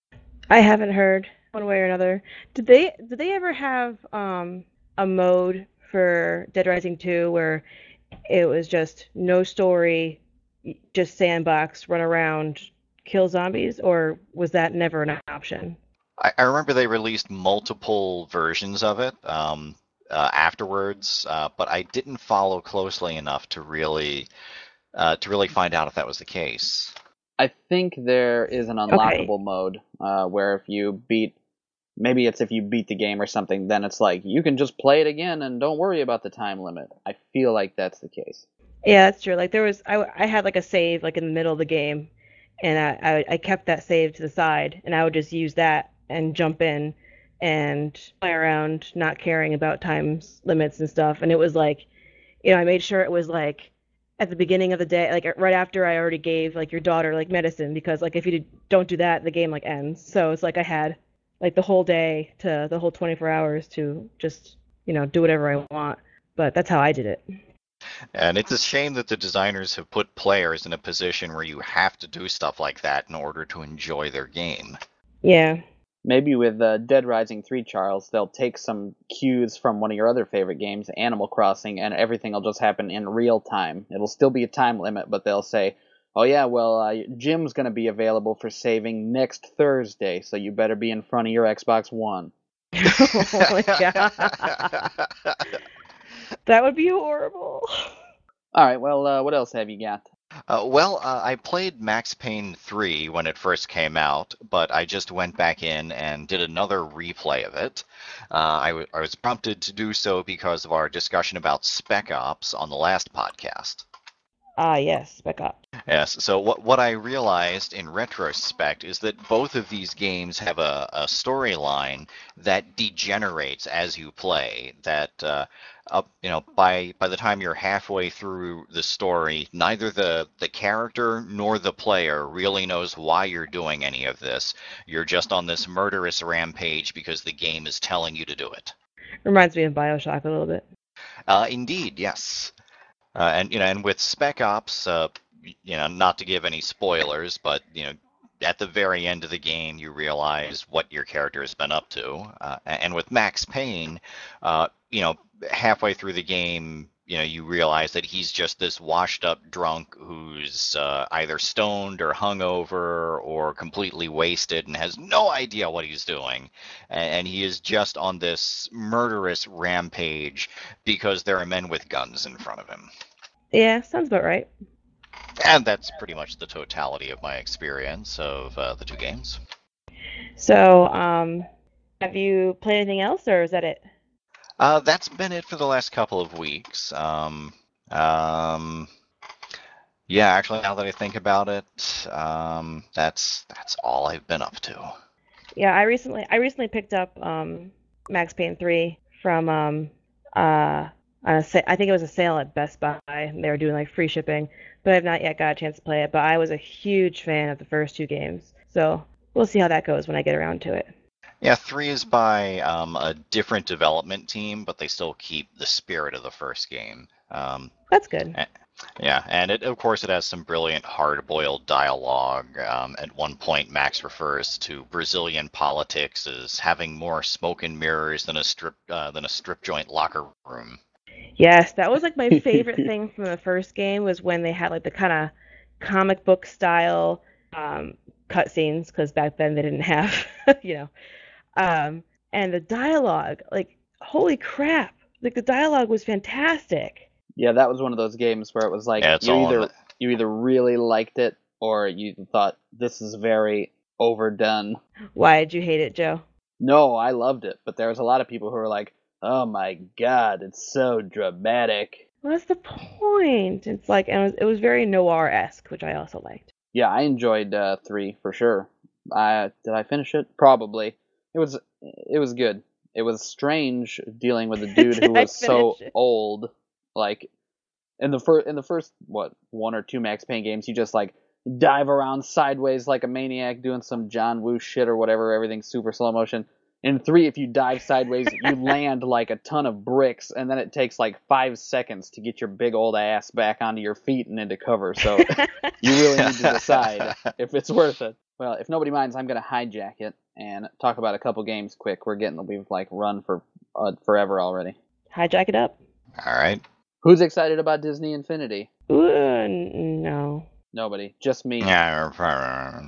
I haven't heard one way or another. Did they did they ever have um, a mode for Dead Rising two where it was just no story, just sandbox, run around, kill zombies, or was that never an option? I, I remember they released multiple versions of it. Um, Uh, afterwards, uh, but I didn't follow closely enough to really uh, to really find out if that was the case. I think there is an unlockable okay. mode uh, where if you beat, maybe it's if you beat the game or something, then it's like you can just play it again and don't worry about the time limit. I feel like that's the case. Yeah, that's true. Like there was, I, I had like a save like in the middle of the game, and I, I I kept that save to the side, and I would just use that and jump in and play around, not caring about time limits and stuff. And it was like, you know, I made sure it was like at the beginning of the day, like right after I already gave like your daughter like medicine, because like if you don't do that, the game like ends. So it's like I had like the whole day to the whole twenty-four hours to just, you know, do whatever I want. But that's how I did it. And it's a shame that the designers have put players in a position where you have to do stuff like that in order to enjoy their game. Yeah. Maybe with uh, Dead Rising three, Charles, they'll take some cues from one of your other favorite games, Animal Crossing, and everything will just happen in real time. It'll still be a time limit, but they'll say, oh yeah, well, uh, Jim's going to be available for saving next Thursday, so you better be in front of your Xbox One. Oh my god. That would be horrible. Alright, well, uh, what else have you got? Uh, well, uh, I played Max Payne three when it first came out, but I just went back in and did another replay of it. Uh, I, w- I was prompted to do so because of our discussion about Spec Ops on the last podcast. Ah, yes, Spec Ops. Yes, so what what I realized in retrospect is that both of these games have a, a storyline that degenerates as you play, that uh, up, you know, by by the time you're halfway through the story, neither the, the character nor the player really knows why you're doing any of this. You're just on this murderous rampage because the game is telling you to do it. Reminds me of BioShock a little bit. Uh, indeed, yes. Uh, and you know, and with Spec Ops, uh, you know, not to give any spoilers, but you know, at the very end of the game, you realize what your character has been up to. Uh, and with Max Payne, uh, you know, halfway through the game, you know, you realize that he's just this washed-up drunk who's uh, either stoned or hungover or completely wasted and has no idea what he's doing. And he is just on this murderous rampage because there are men with guns in front of him. Yeah, sounds about right. And that's pretty much the totality of my experience of uh, the two games. So, um, have you played anything else, or is that it? Uh, that's been it for the last couple of weeks. Um, um, yeah, actually, now that I think about it, um, that's that's all I've been up to. Yeah, I recently I recently picked up um, Max Payne three from um, uh, on a sa- I think it was a sale at Best Buy. They were doing like free shipping, but I've not yet got a chance to play it. But I was a huge fan of the first two games, so we'll see how that goes when I get around to it. Yeah, three is by um, a different development team, but they still keep the spirit of the first game. Um, That's good. And, yeah, and it, of course it has some brilliant hard-boiled dialogue. Um, at one point, Max refers to Brazilian politics as having more smoke and mirrors than a strip uh, than a strip joint locker room. Yes, that was like my favorite thing from the first game was when they had like the kind of comic book style um, cutscenes, because back then they didn't have, you know. Um, and the dialogue, like, holy crap. Like, the dialogue was fantastic. Yeah, that was one of those games where it was like, yeah, you either you either really liked it, or you thought, this is very overdone. Why did you hate it, Joe? No, I loved it, but there was a lot of people who were like, oh my god, it's so dramatic. Well, that's the point. It's like, and it was, it was very noir-esque, which I also liked. Yeah, I enjoyed uh, three for sure. I did I finish it? Probably. It was it was good. It was strange dealing with a dude Did who I was so finish it? old. Like in the first in the first what one or two Max Payne games, you just like dive around sideways like a maniac doing some John Woo shit or whatever. Everything's super slow motion. In three, if you dive sideways, you land like a ton of bricks, and then it takes like five seconds to get your big old ass back onto your feet and into cover. So you really need to decide if it's worth it. Well, if nobody minds, I'm going to hijack it and talk about a couple games quick. We're getting we've like run for uh, forever already. Hijack it up. All right. Who's excited about Disney Infinity? Ooh, n- no. Nobody, just me. Yeah.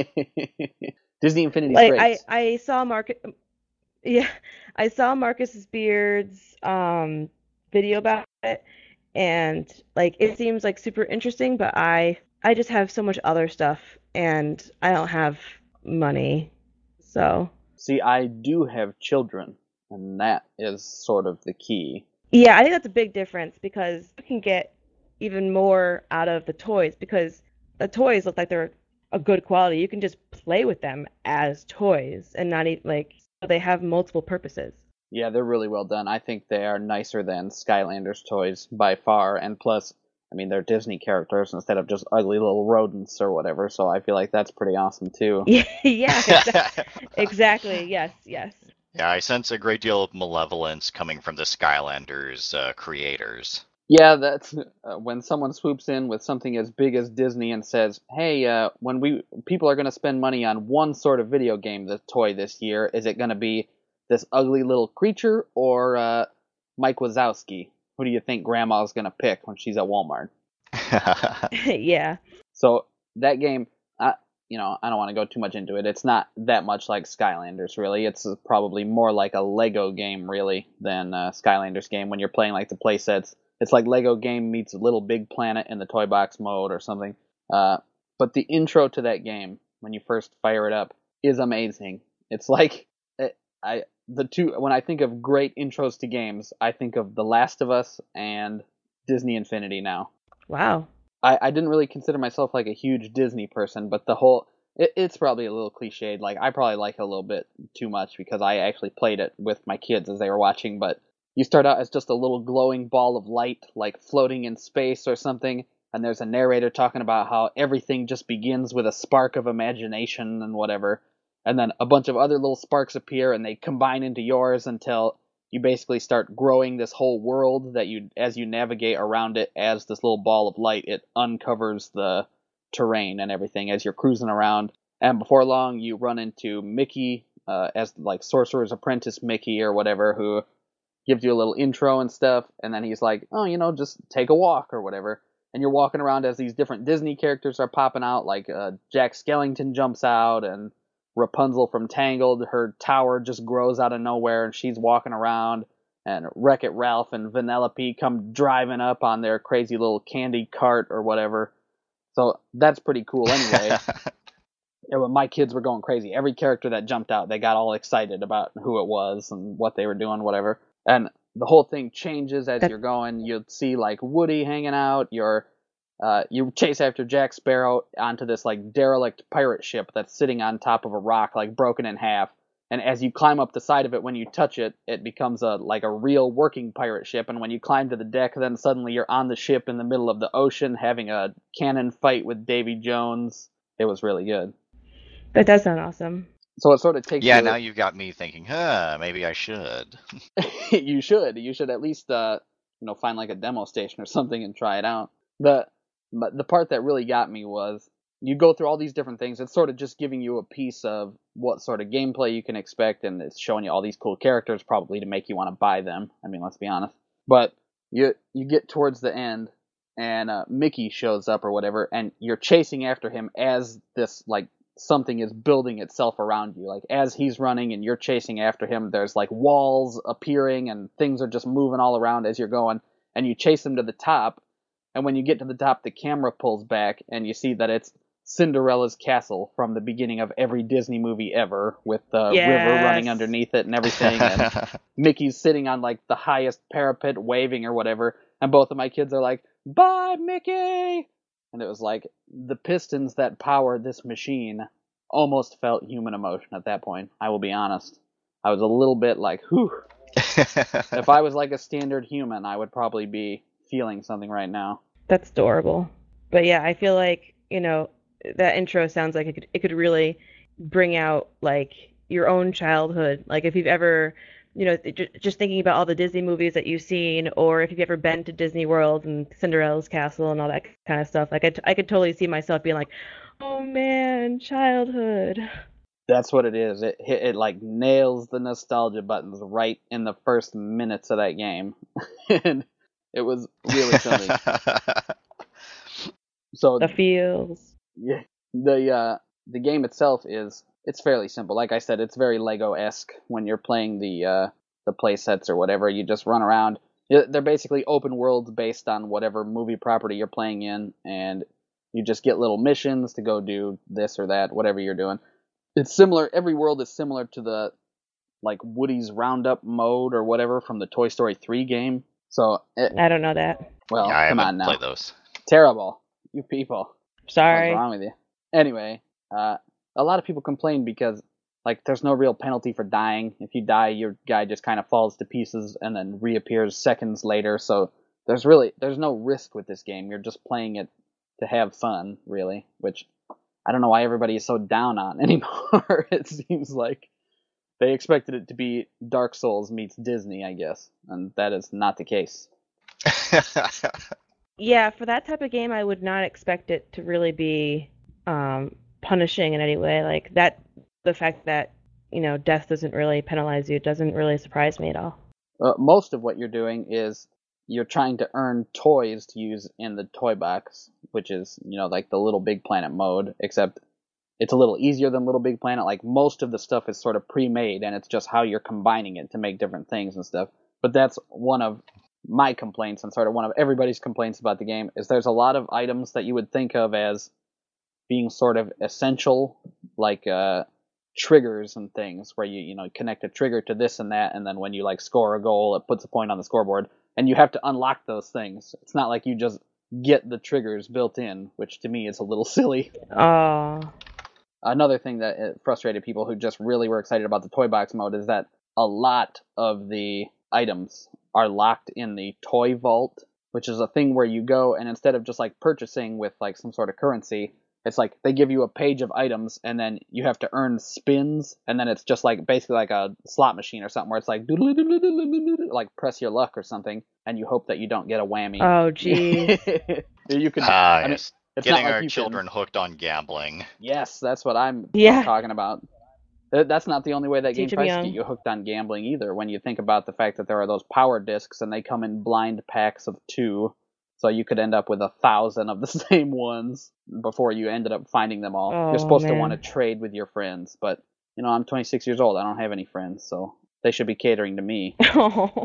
Disney Infinity's Like great. I, I saw Marcus, yeah, I saw Marcus Beard's um video about it, and like it seems like super interesting, but I, I just have so much other stuff, and I don't have money, so See, I do have children, and that is sort of the key. yeah, I think that's a big difference because you can get even more out of the toys because the toys look like they're a good quality. You can just play with them as toys and not even like so they have multiple purposes. Yeah, they're really well done. I think they are nicer than Skylanders toys by far, and plus, I mean, they're Disney characters instead of just ugly little rodents or whatever, so I feel like that's pretty awesome too. Yeah, yeah, exa- exactly. Yes, yes. Yeah, I sense a great deal of malevolence coming from the Skylanders uh, creators. Yeah, that's uh, when someone swoops in with something as big as Disney and says, "Hey, uh, when we people are going to spend money on one sort of video game, the toy this year, is it going to be this ugly little creature or uh, Mike Wazowski? Who do you think Grandma's going to pick when she's at Walmart?" Yeah. So that game, I, you know, I don't want to go too much into it. It's not that much like Skylanders, really. It's probably more like a Lego game, really, than a Skylanders game when you're playing like the play sets. It's like Lego game meets Little Big Planet in the toy box mode or something. Uh, but the intro to that game, when you first fire it up, is amazing. It's like it, I the two when I think of great intros to games, I think of The Last of Us and Disney Infinity now. Wow. I, I didn't really consider myself like a huge Disney person, but the whole it, it's probably a little cliched. Like I probably like it a little bit too much because I actually played it with my kids as they were watching, but you start out as just a little glowing ball of light, like floating in space or something, and there's a narrator talking about how everything just begins with a spark of imagination and whatever, and then a bunch of other little sparks appear and they combine into yours until you basically start growing this whole world that you, as you navigate around it as this little ball of light, it uncovers the terrain and everything as you're cruising around, and before long you run into Mickey, uh, as like Sorcerer's Apprentice Mickey or whatever, who gives you a little intro and stuff, and then he's like, oh, you know, just take a walk or whatever. And you're walking around as these different Disney characters are popping out, like uh, Jack Skellington jumps out, and Rapunzel from Tangled, her tower just grows out of nowhere, and she's walking around, and Wreck-It Ralph and Vanellope come driving up on their crazy little candy cart or whatever. So that's pretty cool anyway. Yeah, when my kids were going crazy, every character that jumped out, they got all excited about who it was and what they were doing, whatever. And the whole thing changes as That- you're going. You'll see like Woody hanging out. You're uh, you chase after Jack Sparrow onto this like derelict pirate ship that's sitting on top of a rock, like broken in half. And as you climb up the side of it, when you touch it, it becomes a like a real working pirate ship. And when you climb to the deck, then suddenly you're on the ship in the middle of the ocean having a cannon fight with Davy Jones. It was really good. That does sound awesome. So it sort of takes Yeah, you. now you've got me thinking, huh, maybe I should. You should. You should at least, uh, you know, find like a demo station or something and try it out. The but the part that really got me was you go through all these different things. It's sort of just giving you a piece of what sort of gameplay you can expect, and it's showing you all these cool characters probably to make you want to buy them. I mean, let's be honest. But you you get towards the end, and uh, Mickey shows up or whatever, and you're chasing after him as this like something is building itself around you. Like as he's running and you're chasing after him, there's like walls appearing and things are just moving all around as you're going, and you chase him to the top, and when you get to the top, the camera pulls back and you see that it's Cinderella's castle from the beginning of every Disney movie ever, with the Yes. river running underneath it and everything, and Mickey's sitting on like the highest parapet waving or whatever, and both of my kids are like, bye Mickey! and it was like the pistons that power this machine almost felt human emotion at that point. I will be honest. I was a little bit like, whew. If I was like a standard human, I would probably be feeling something right now. That's adorable. But yeah, I feel like, you know, that intro sounds like it could it could really bring out like your own childhood. Like if you've ever, you know, j- just thinking about all the Disney movies that you've seen, or if you've ever been to Disney World and Cinderella's Castle and all that kind of stuff. Like I, t- I could totally see myself being like, oh man, childhood. That's what it is. It hit, it like nails the nostalgia buttons right in the first minutes of that game, and it was really something. So The feels. yeah, the uh, the game itself is it's fairly simple. Like I said, it's very Lego-esque when you're playing the uh, the play sets or whatever. You just run around. They're basically open worlds based on whatever movie property you're playing in, and you just get little missions to go do this or that, whatever you're doing. It's similar. Every world is similar to the like Woody's Roundup mode or whatever from the Toy Story three game. So it, I don't know that. well, yeah, I come haven't on now. played those. Terrible, you people. Sorry. What's wrong with you? Anyway, uh, a lot of people complain because like there's no real penalty for dying. If you die, your guy just kind of falls to pieces and then reappears seconds later. So there's really there's no risk with this game. You're just playing it to have fun, really, which I don't know why everybody is so down on anymore. It seems like they expected it to be Dark Souls meets Disney, I guess, and that is not the case. Yeah, for that type of game, I would not expect it to really be um, punishing in any way. Like that, the fact that, you know, death doesn't really penalize you doesn't really surprise me at all. Uh, most of what you're doing is you're trying to earn toys to use in the toy box, which is, you know, like the Little Big Planet mode, except it's a little easier than Little Big Planet. Like most of the stuff is sort of pre-made, and it's just how you're combining it to make different things and stuff. But that's one of my complaints, and sort of one of everybody's complaints about the game, is there's a lot of items that you would think of as being sort of essential, like uh, triggers and things, where you you know connect a trigger to this and that, and then when you like score a goal, it puts a point on the scoreboard, and you have to unlock those things. It's not like you just get the triggers built in, which to me is a little silly. Oh. Another thing that frustrated people who just really were excited about the toy box mode is that a lot of the items are locked in the toy vault, which is a thing where you go and instead of just like purchasing with like some sort of currency, it's like they give you a page of items and then you have to earn spins, and then it's just like basically like a slot machine or something where it's like like press your luck or something, and you hope that you don't get a whammy. Oh, geez. You could. Ah, I mean, yes. it's Getting not like our you children can, hooked on gambling. Yes, that's what I'm Yeah. talking about. That's not the only way that game Teach 'em tries to young. get you hooked on gambling either. When you think about the fact that there are those power discs and they come in blind packs of two, so you could end up with a thousand of the same ones before you ended up finding them all. Oh, You're supposed to man. want to trade with your friends, but you know I'm twenty-six years old. I don't have any friends, so they should be catering to me. Oh.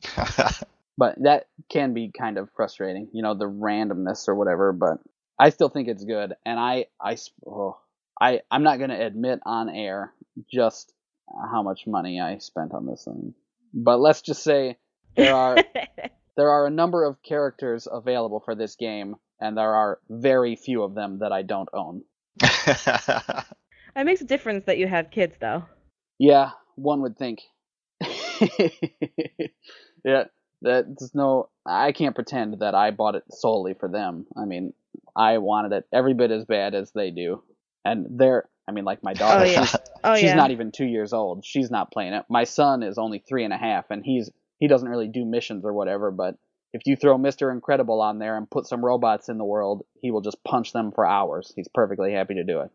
But that can be kind of frustrating, you know, the randomness or whatever. But I still think it's good, and I I oh, I I'm not going to admit on air just how much money I spent on this thing. But let's just say there are there are a number of characters available for this game, and there are very few of them that I don't own. It makes a difference that you have kids, though. Yeah, one would think. Yeah, that's no. I can't pretend that I bought it solely for them. I mean, I wanted it every bit as bad as they do, and they're. I mean, like my daughter. Oh, yeah. She's, Oh, she's yeah. not even two years old. She's not playing it. My son is only three and a half, and he's he doesn't really do missions or whatever. But if you throw Mister Incredible on there and put some robots in the world, he will just punch them for hours. He's perfectly happy to do it.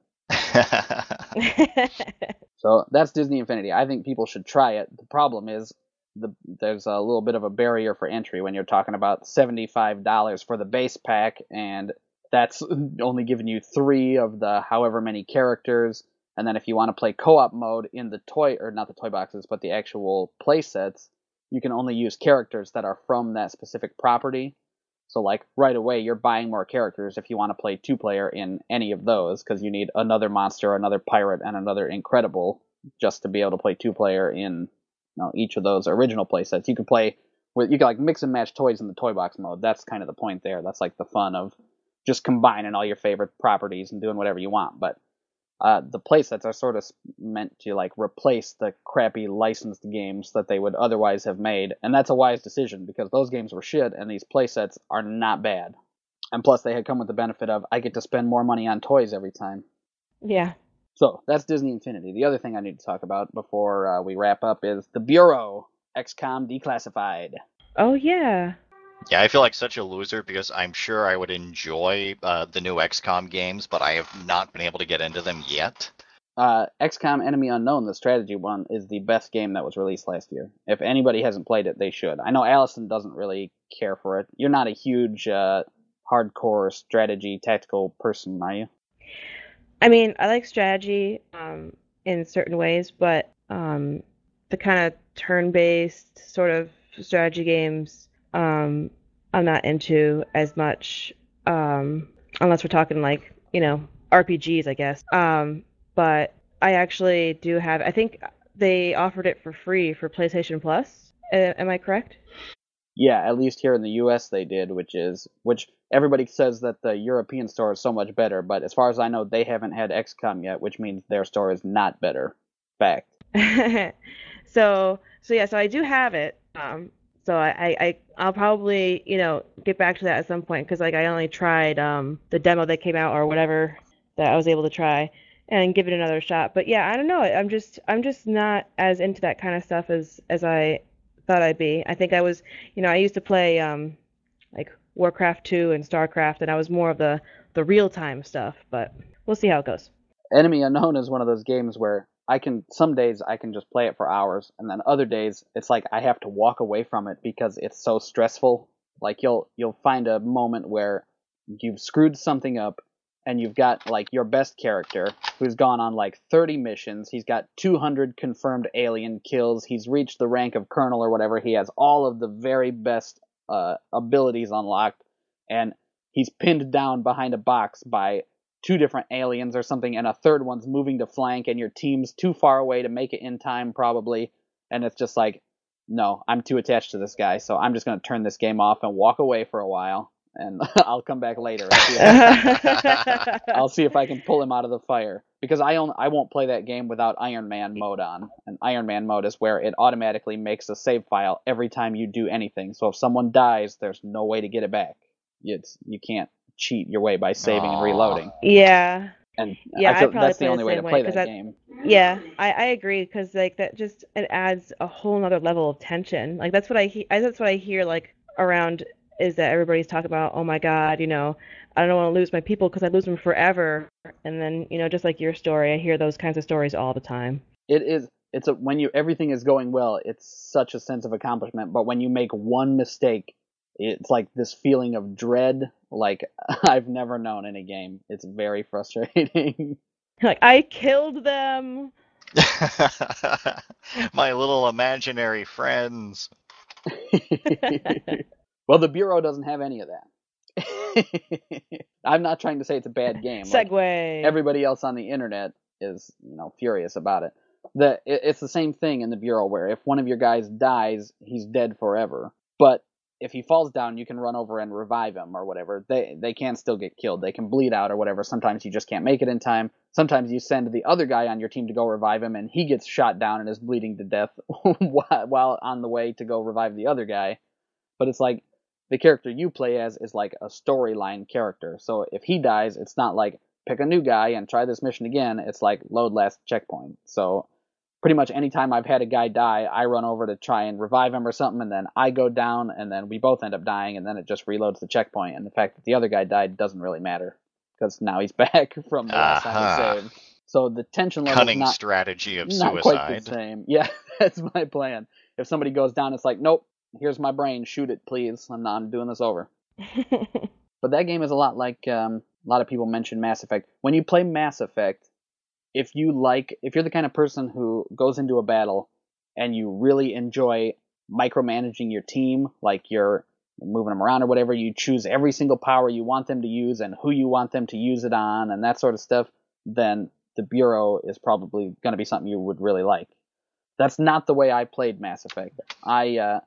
So that's Disney Infinity. I think people should try it. The problem is the there's a little bit of a barrier for entry when you're talking about seventy-five dollars for the base pack, and that's only giving you three of the however many characters. And then if you want to play co-op mode in the toy, or not the toy boxes, but the actual play sets, you can only use characters that are from that specific property. So like right away, you're buying more characters if you want to play two-player in any of those, because you need another monster, another pirate, and another incredible just to be able to play two-player in you know, each of those original play sets. You can play with you can like mix and match toys in the toy box mode. That's kind of the point there. That's like the fun of just combining all your favorite properties and doing whatever you want. But uh, the playsets are sort of meant to like replace the crappy licensed games that they would otherwise have made, and that's a wise decision because those games were shit, and these playsets are not bad. And plus, they had come with the benefit of I get to spend more money on toys every time. Yeah. So that's Disney Infinity. The other thing I need to talk about before uh, we wrap up is the Bureau, X COM Declassified. Oh, yeah. Yeah, I feel like such a loser because I'm sure I would enjoy uh, the new X COM games, but I have not been able to get into them yet. Uh, X COM Enemy Unknown, the strategy one, is the best game that was released last year. If anybody hasn't played it, they should. I know Allison doesn't really care for it. You're not a huge uh, hardcore strategy tactical person, are you? I mean, I like strategy um, in certain ways, but um, the kind of turn-based sort of strategy games um, I'm not into as much, um, unless we're talking like, you know, R P Gs, I guess. Um, but I actually do have, I think they offered it for free for PlayStation Plus. Uh, am I correct? Yeah, at least here in the U S they did, which is which everybody says that the European store is so much better, but as far as I know, they haven't had X COM yet, which means their store is not better. Fact. so so yeah, so I do have it. Um, so I, I I'll probably you know get back to that at some point because like I only tried um the demo that came out or whatever that I was able to try and give it another shot. But yeah, I don't know. I'm just I'm just not as into that kind of stuff as as I thought I'd be. I think I was you know I used to play um like Warcraft two and StarCraft, and I was more of the the real time stuff. But we'll see how it goes. Enemy Unknown is one of those games where I can some days I can just play it for hours, and then other days it's like I have to walk away from it because it's so stressful. Like you'll you'll find a moment where you've screwed something up and you've got like your best character who's gone on like thirty missions, he's got two hundred confirmed alien kills, he's reached the rank of colonel or whatever, he has all of the very best uh, abilities unlocked, and he's pinned down behind a box by two different aliens or something, and a third one's moving to flank, and your team's too far away to make it in time, probably. And it's just like, no, I'm too attached to this guy, so I'm just going to turn this game off and walk away for a while, and I'll come back later. And see if I'll see if I can pull him out of the fire. Because I, own, I won't play that game without Iron Man mode on. And Iron Man mode is where it automatically makes a save file every time you do anything. So if someone dies, there's no way to get it back. It's, you can't cheat your way by saving Aww. and reloading. Yeah. And yeah, I feel I'd probably that's the play only the way to same play way, 'cause that that- game. Yeah, I, I agree because like that just it adds a whole nother level of tension. Like that's what I he- I that's what I hear like around is that everybody's talking about, oh my God, you know, I don't want to lose my people because I lose them forever. And then you know, just like your story, I hear those kinds of stories all the time. It is. It's a when you everything is going well, it's such a sense of accomplishment. But when you make one mistake, it's like this feeling of dread, like I've never known in a game. It's very frustrating. Like I killed them. My little imaginary friends. Well, the Bureau doesn't have any of that. I'm not trying to say it's a bad game. Like, Segway. everybody else on the internet is, you know, furious about it. The it, it's the same thing in the Bureau where if one of your guys dies, he's dead forever. But if he falls down, you can run over and revive him or whatever. They they can still get killed. They can bleed out or whatever. Sometimes you just can't make it in time. Sometimes you send the other guy on your team to go revive him, and he gets shot down and is bleeding to death while on the way to go revive the other guy. But it's like the character you play as is like a storyline character. So if he dies, it's not like pick a new guy and try this mission again. It's like load last checkpoint. So pretty much anytime I've had a guy die, I run over to try and revive him or something, and then I go down, and then we both end up dying, and then it just reloads the checkpoint. And the fact that the other guy died doesn't really matter, because now he's back from the last time Uh-huh. he saved. So the tension level Cunning is not, strategy of not quite the suicide. same. Yeah, that's my plan. If somebody goes down, it's like, nope, here's my brain, shoot it, please. I'm not I'm doing this over. But that game is a lot like, um, a lot of people mention Mass Effect. When you play Mass Effect, if you like, if you're the kind of person who goes into a battle and you really enjoy micromanaging your team, like you're moving them around or whatever, you choose every single power you want them to use and who you want them to use it on and that sort of stuff, then the Bureau is probably going to be something you would really like. That's not the way I played Mass Effect. I uh,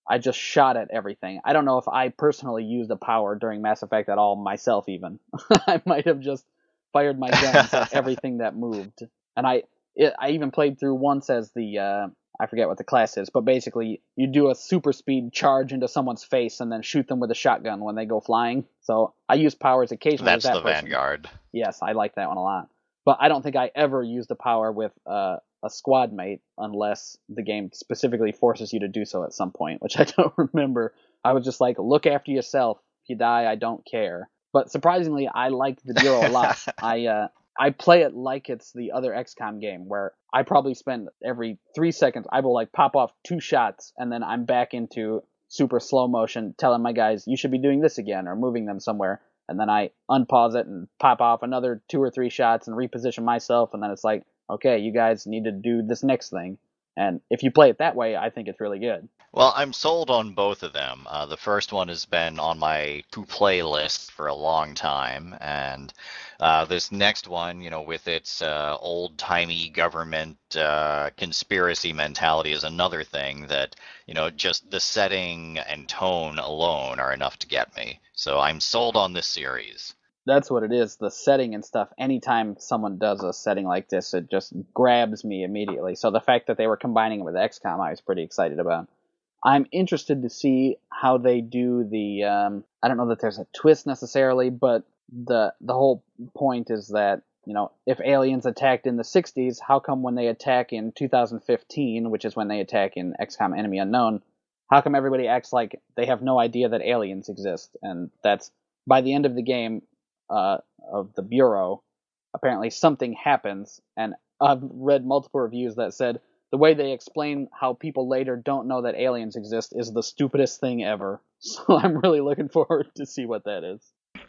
I just shot at everything. I don't know if I personally used a power during Mass Effect at all myself even. I might have just fired my guns at everything that moved. And I it, I even played through once as the, uh, I forget what the class is, but basically you do a super speed charge into someone's face and then shoot them with a shotgun when they go flying. So I use powers occasionally as That's that the person. Vanguard. Yes, I like that one a lot. But I don't think I ever used a power with uh, a squad mate unless the game specifically forces you to do so at some point, which I don't remember. I was just like, look after yourself. If you die, I don't care. But surprisingly, I like the Bureau a lot. I uh, I play it like it's the other X COM game, where I probably spend every three seconds, I will like pop off two shots, and then I'm back into super slow motion, telling my guys, you should be doing this again, or moving them somewhere. And then I unpause it and pop off another two or three shots and reposition myself, and then it's like, okay, you guys need to do this next thing. And if you play it that way, I think it's really good. Well, I'm sold on both of them. Uh, the first one has been on my to-play list for a long time, and uh, this next one, you know, with its uh, old-timey government uh, conspiracy mentality is another thing that, you know, just the setting and tone alone are enough to get me. So I'm sold on this series. That's what it is, the setting and stuff. Anytime someone does a setting like this, it just grabs me immediately. So the fact that they were combining it with X COM, I was pretty excited about. I'm interested to see how they do the, um, I don't know that there's a twist necessarily, but the the whole point is that, you know, if aliens attacked in the sixties, how come when they attack in two thousand fifteen, which is when they attack in X COM Enemy Unknown, how come everybody acts like they have no idea that aliens exist? And that's, by the end of the game, uh, of the Bureau, apparently something happens, and I've read multiple reviews that said, the way they explain how people later don't know that aliens exist is the stupidest thing ever. So I'm really looking forward to see what that is.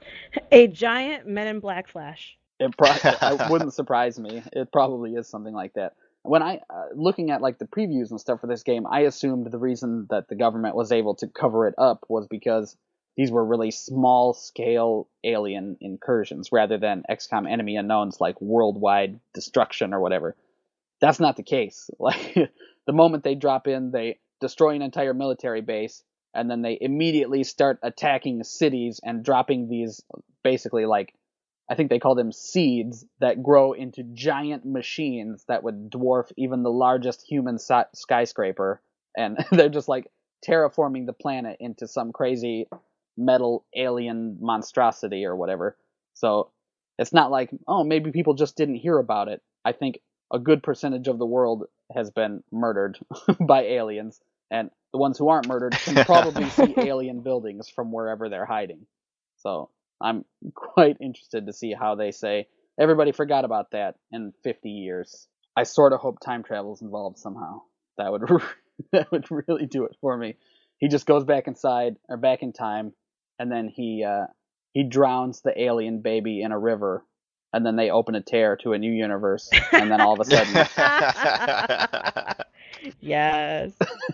A giant Men in Black flash. It, pro- it wouldn't surprise me. It probably is something like that. When I, uh, looking at like the previews and stuff for this game, I assumed the reason that the government was able to cover it up was because these were really small-scale alien incursions rather than X COM Enemy Unknown's like worldwide destruction or whatever. That's not the case. Like, the moment they drop in, they destroy an entire military base, and then they immediately start attacking cities and dropping these, basically, like, I think they call them seeds, that grow into giant machines that would dwarf even the largest human si- skyscraper. And they're just, like, terraforming the planet into some crazy metal alien monstrosity or whatever. So it's not like, oh, maybe people just didn't hear about it. I think a good percentage of the world has been murdered by aliens, and the ones who aren't murdered can probably see alien buildings from wherever they're hiding. So I'm quite interested to see how they say, everybody forgot about that in fifty years. I sort of hope time travel is involved somehow. That would that would really do it for me. He just goes back inside, or back in time, and then he uh, he drowns the alien baby in a river, and then they open a tear to a new universe, and then all of a sudden... Yes.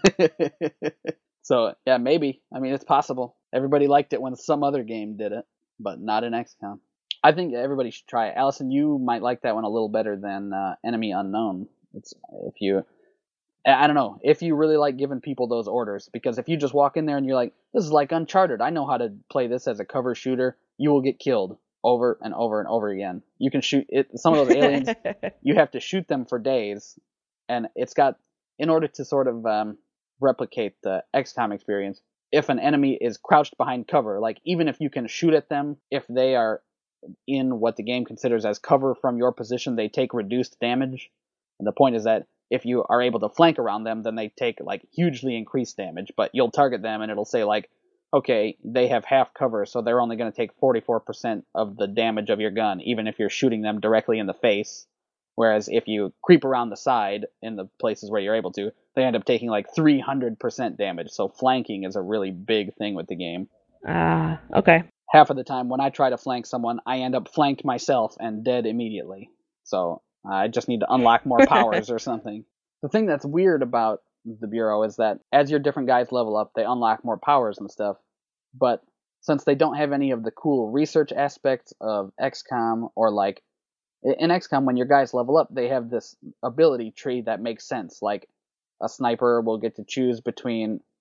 So, yeah, maybe. I mean, it's possible. Everybody liked it when some other game did it, but not in X COM. I think everybody should try it. Allison, you might like that one a little better than uh, Enemy Unknown. It's if you... I don't know, if you really like giving people those orders, because if you just walk in there and you're like, this is like Uncharted, I know how to play this as a cover shooter, you will get killed over and over and over again. You can shoot it. Some of those aliens, you have to shoot them for days, and it's got, in order to sort of um, replicate the X COM experience, if an enemy is crouched behind cover, like even if you can shoot at them, if they are in what the game considers as cover from your position, they take reduced damage. And the point is that if you are able to flank around them, then they take like hugely increased damage, but you'll target them and it'll say like, okay, they have half cover, so they're only going to take forty-four percent of the damage of your gun, even if you're shooting them directly in the face. Whereas if you creep around the side in the places where you're able to, they end up taking like three hundred percent damage. So flanking is a really big thing with the game. Ah, uh, okay. Half of the time when I try to flank someone, I end up flanked myself and dead immediately. So I just need to unlock more powers or something. The thing that's weird about the Bureau is that as your different guys level up, they unlock more powers and stuff. But since they don't have any of the cool research aspects of X COM, or like in X COM, when your guys level up, they have this ability tree that makes sense. Like a sniper will get to choose between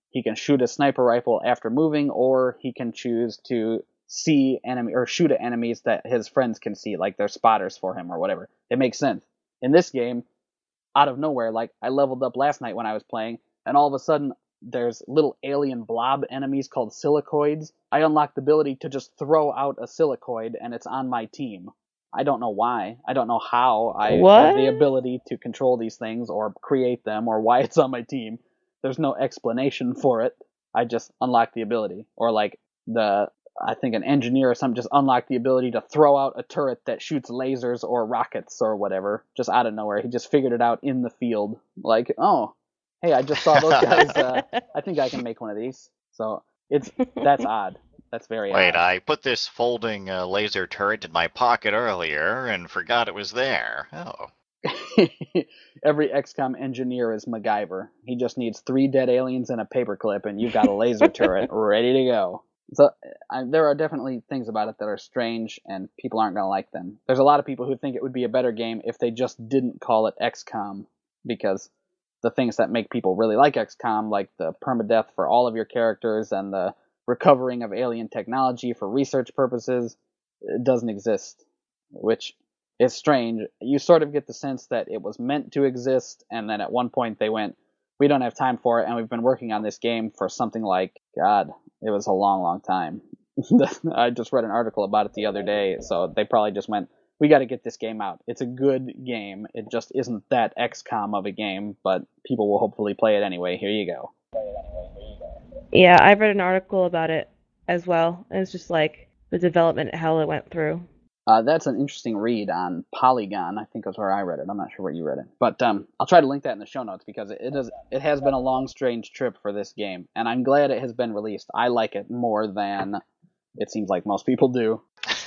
he can shoot a sniper rifle after moving, or he can choose to see enemy or shoot at enemies that his friends can see, like they're spotters for him or whatever. It makes sense. In this game, out of nowhere, like I leveled up last night when I was playing, and all of a sudden there's little alien blob enemies called silicoids. I unlocked the ability to just throw out a silicoid and it's on my team. I don't know why. I don't know how I What? have the ability to control these things or create them or why it's on my team. There's no explanation for it. I just unlocked the ability. Or like the, I think an engineer or something just unlocked the ability to throw out a turret that shoots lasers or rockets or whatever, just out of nowhere. He just figured it out in the field. Like, oh, hey, I just saw those guys. Uh, I think I can make one of these. So it's that's odd. That's very Wait, odd. I put this folding uh, laser turret in my pocket earlier and forgot it was there. Oh. Every X COM engineer is MacGyver. He just needs three dead aliens and a paperclip, and you've got a laser turret ready to go. So I, there are definitely things about it that are strange, and people aren't going to like them. There's a lot of people who think it would be a better game if they just didn't call it X COM, because the things that make people really like X COM, like the permadeath for all of your characters and the recovering of alien technology for research purposes, it doesn't exist, which is strange. You sort of get the sense that it was meant to exist, and then at one point they went, we don't have time for it, and we've been working on this game for something like, God, it was a long, long time. I just read an article about it the other day, so they probably just went, we got to get this game out. It's a good game. It just isn't that X COM of a game, but people will hopefully play it anyway. Here you go. Yeah, I've read an article about it as well, and it's just like the development hell it went through. Uh, that's an interesting read on Polygon. I think that's where I read it. I'm not sure where you read it, but um, I'll try to link that in the show notes because it is it has been a long, strange trip for this game, and I'm glad it has been released. I like it more than it seems like most people do.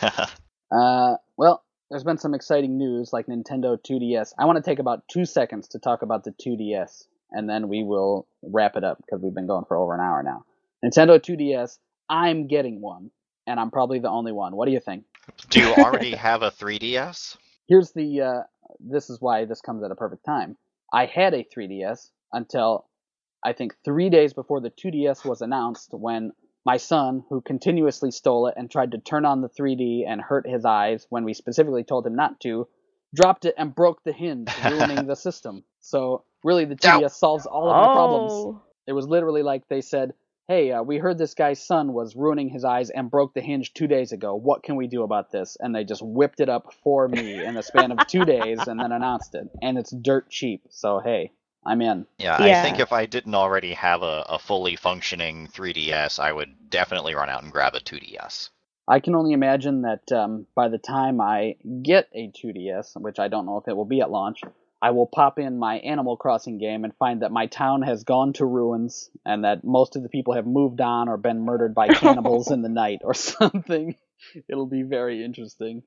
uh, well, there's been some exciting news like Nintendo two D S. I want to take about two seconds to talk about the two D S, and then we will wrap it up because we've been going for over an hour now. Nintendo two D S, I'm getting one, and I'm probably the only one. What do you think? Do you already have a three D S? Here's the, uh, this is why this comes at a perfect time. I had a three D S until, I think, three days before the two D S was announced when my son, who continuously stole it and tried to turn on the three D and hurt his eyes when we specifically told him not to, dropped it and broke the hinge, ruining the system. So, really, the two D S solves all of my problems. Oh, It was literally like they said, hey, uh, we heard this guy's son was ruining his eyes and broke the hinge two days ago. What can we do about this? And they just whipped it up for me in the span of two days and then announced it. And it's dirt cheap. So, hey, I'm in. Yeah, Yeah. I think if I didn't already have a, a fully functioning three D S, I would definitely run out and grab a two D S. I can only imagine that um, by the time I get a two D S, which I don't know if it will be at launch, I will pop in my Animal Crossing game and find that my town has gone to ruins and that most of the people have moved on or been murdered by cannibals in the night or something. It'll be very interesting.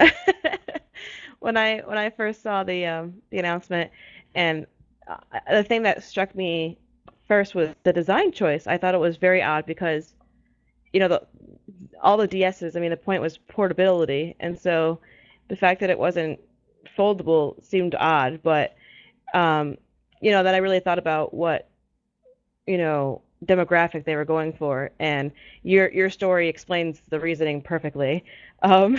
when I when I first saw the um the announcement, and uh, the thing that struck me first was the design choice. I thought it was very odd because, you know, the all the D Ss. I mean, the point was portability, and so the fact that it wasn't foldable seemed odd. But um, you know, then I really thought about what, you know, demographic they were going for, and your your story explains the reasoning perfectly. Um,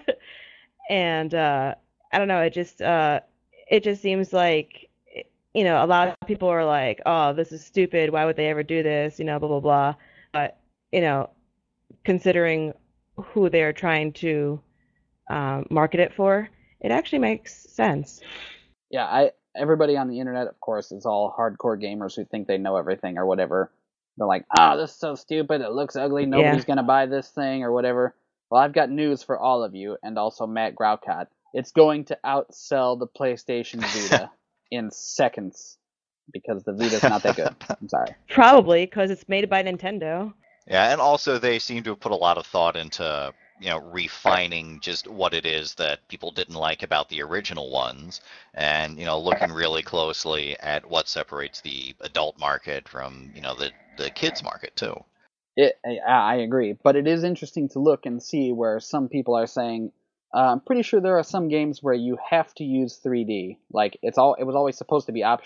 and uh, I don't know, it just uh, it just seems like, you know, a lot of people are like, oh, this is stupid. Why would they ever do this? You know, blah blah blah. But you know, considering who they're trying to um, market it for, it actually makes sense. Yeah, I everybody on the internet, of course, is all hardcore gamers who think they know everything or whatever. They're like, oh, this is so stupid. It looks ugly. Nobody's Yeah. going to buy this thing or whatever. Well, I've got news for all of you and also Matt Graucott. It's going to outsell the PlayStation Vita in seconds because the Vita's not that good. I'm sorry. Probably because it's made by Nintendo. Yeah, and also they seem to have put a lot of thought into, you know, refining just what it is that people didn't like about the original ones, and, you know, looking really closely at what separates the adult market from, you know, the, the kids market too. It, I, I agree, but it is interesting to look and see where some people are saying, uh, I'm pretty sure there are some games where you have to use three D. Like, it's all it was always supposed to be optional.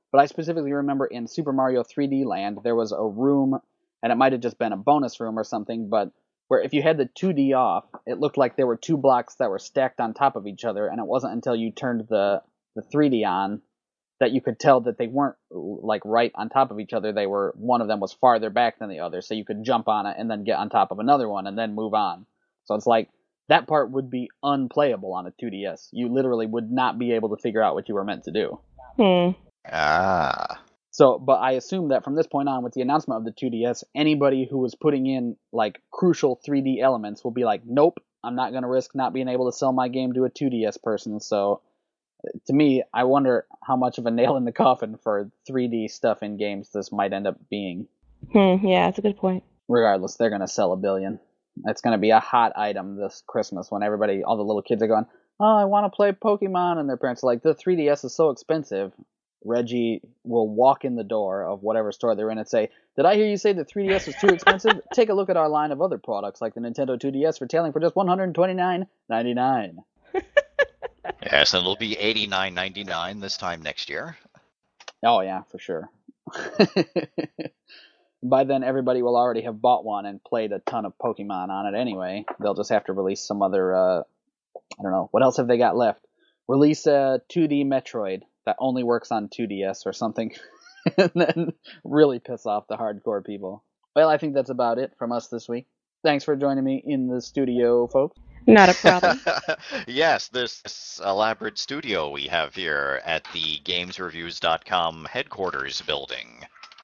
but I specifically remember in Super Mario three D Land, there was a room, and it might have just been a bonus room or something, but where if you had the two D off, it looked like there were two blocks that were stacked on top of each other, and it wasn't until you turned the, the three D on that you could tell that they weren't like right on top of each other. They were, one of them was farther back than the other, so you could jump on it and then get on top of another one and then move on. So it's like, that part would be unplayable on a two D S. You literally would not be able to figure out what you were meant to do. Hmm. Ah. So, but I assume that from this point on, with the announcement of the two D S, anybody who was putting in like crucial three D elements will be like, nope, I'm not going to risk not being able to sell my game to a two D S person. So, to me, I wonder how much of a nail in the coffin for three D stuff in games this might end up being. Hmm. Yeah, that's a good point. Regardless, they're going to sell a billion. It's going to be a hot item this Christmas when everybody, all the little kids are going, oh, I want to play Pokemon, and their parents are like, the three D S is so expensive. Reggie will walk in the door of whatever store they're in and say, did I hear you say the three D S was too expensive? Take a look at our line of other products like the Nintendo two D S retailing for just one hundred twenty-nine ninety-nine. Yes, and it'll be eighty-nine ninety-nine this time next year. Oh, yeah, for sure. By then, everybody will already have bought one and played a ton of Pokemon on it anyway. They'll just have to release some other, uh, I don't know, what else have they got left? Release a two D Metroid that only works on two D S or something, and then really piss off the hardcore people. Well, I think that's about it from us this week. Thanks for joining me in the studio, folks. Not a problem. Yes, this elaborate studio we have here at the games reviews dot com headquarters building.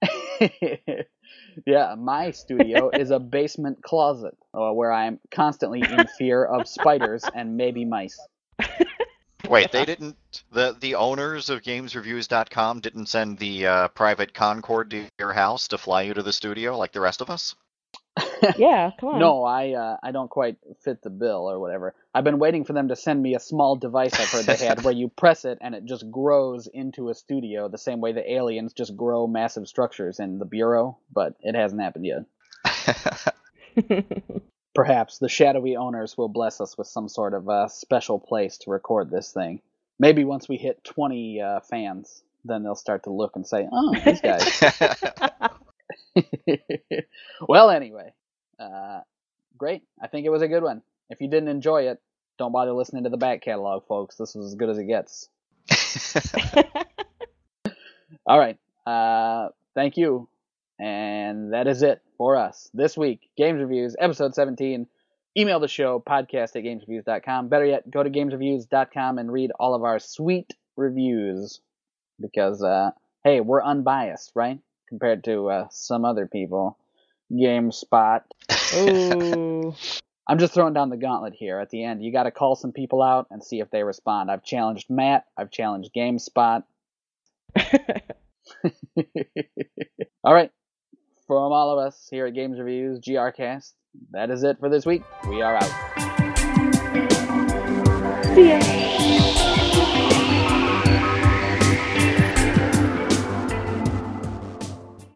Yeah, my studio is a basement closet uh, where I'm constantly in fear of spiders and maybe mice. Wait, they didn't, the, the owners of games reviews dot com didn't send the uh, private Concorde to your house to fly you to the studio like the rest of us? Yeah, come on. No, I uh, I don't quite fit the bill or whatever. I've been waiting for them to send me a small device I've heard they had where you press it and it just grows into a studio the same way the aliens just grow massive structures in the Bureau, but it hasn't happened yet. Perhaps the shadowy owners will bless us with some sort of uh, special place to record this thing. Maybe once we hit twenty uh, fans, then they'll start to look and say, oh, these guys. Well, anyway, uh, great. I think it was a good one. If you didn't enjoy it, don't bother listening to the back catalog, folks. This was as good as it gets. All right. Uh, thank you. And that is it for us this week. Games Reviews, episode seventeen. Email the show, podcast at games reviews dot com. Better yet, go to games reviews dot com and read all of our sweet reviews. Because, uh, hey, we're unbiased, right? Compared to uh, some other people. GameSpot. Ooh. I'm just throwing down the gauntlet here at the end. You got to call some people out and see if they respond. I've challenged Matt. I've challenged GameSpot. All right. From all of us here at Games Reviews, GRcast, that is it for this week. We are out. See ya.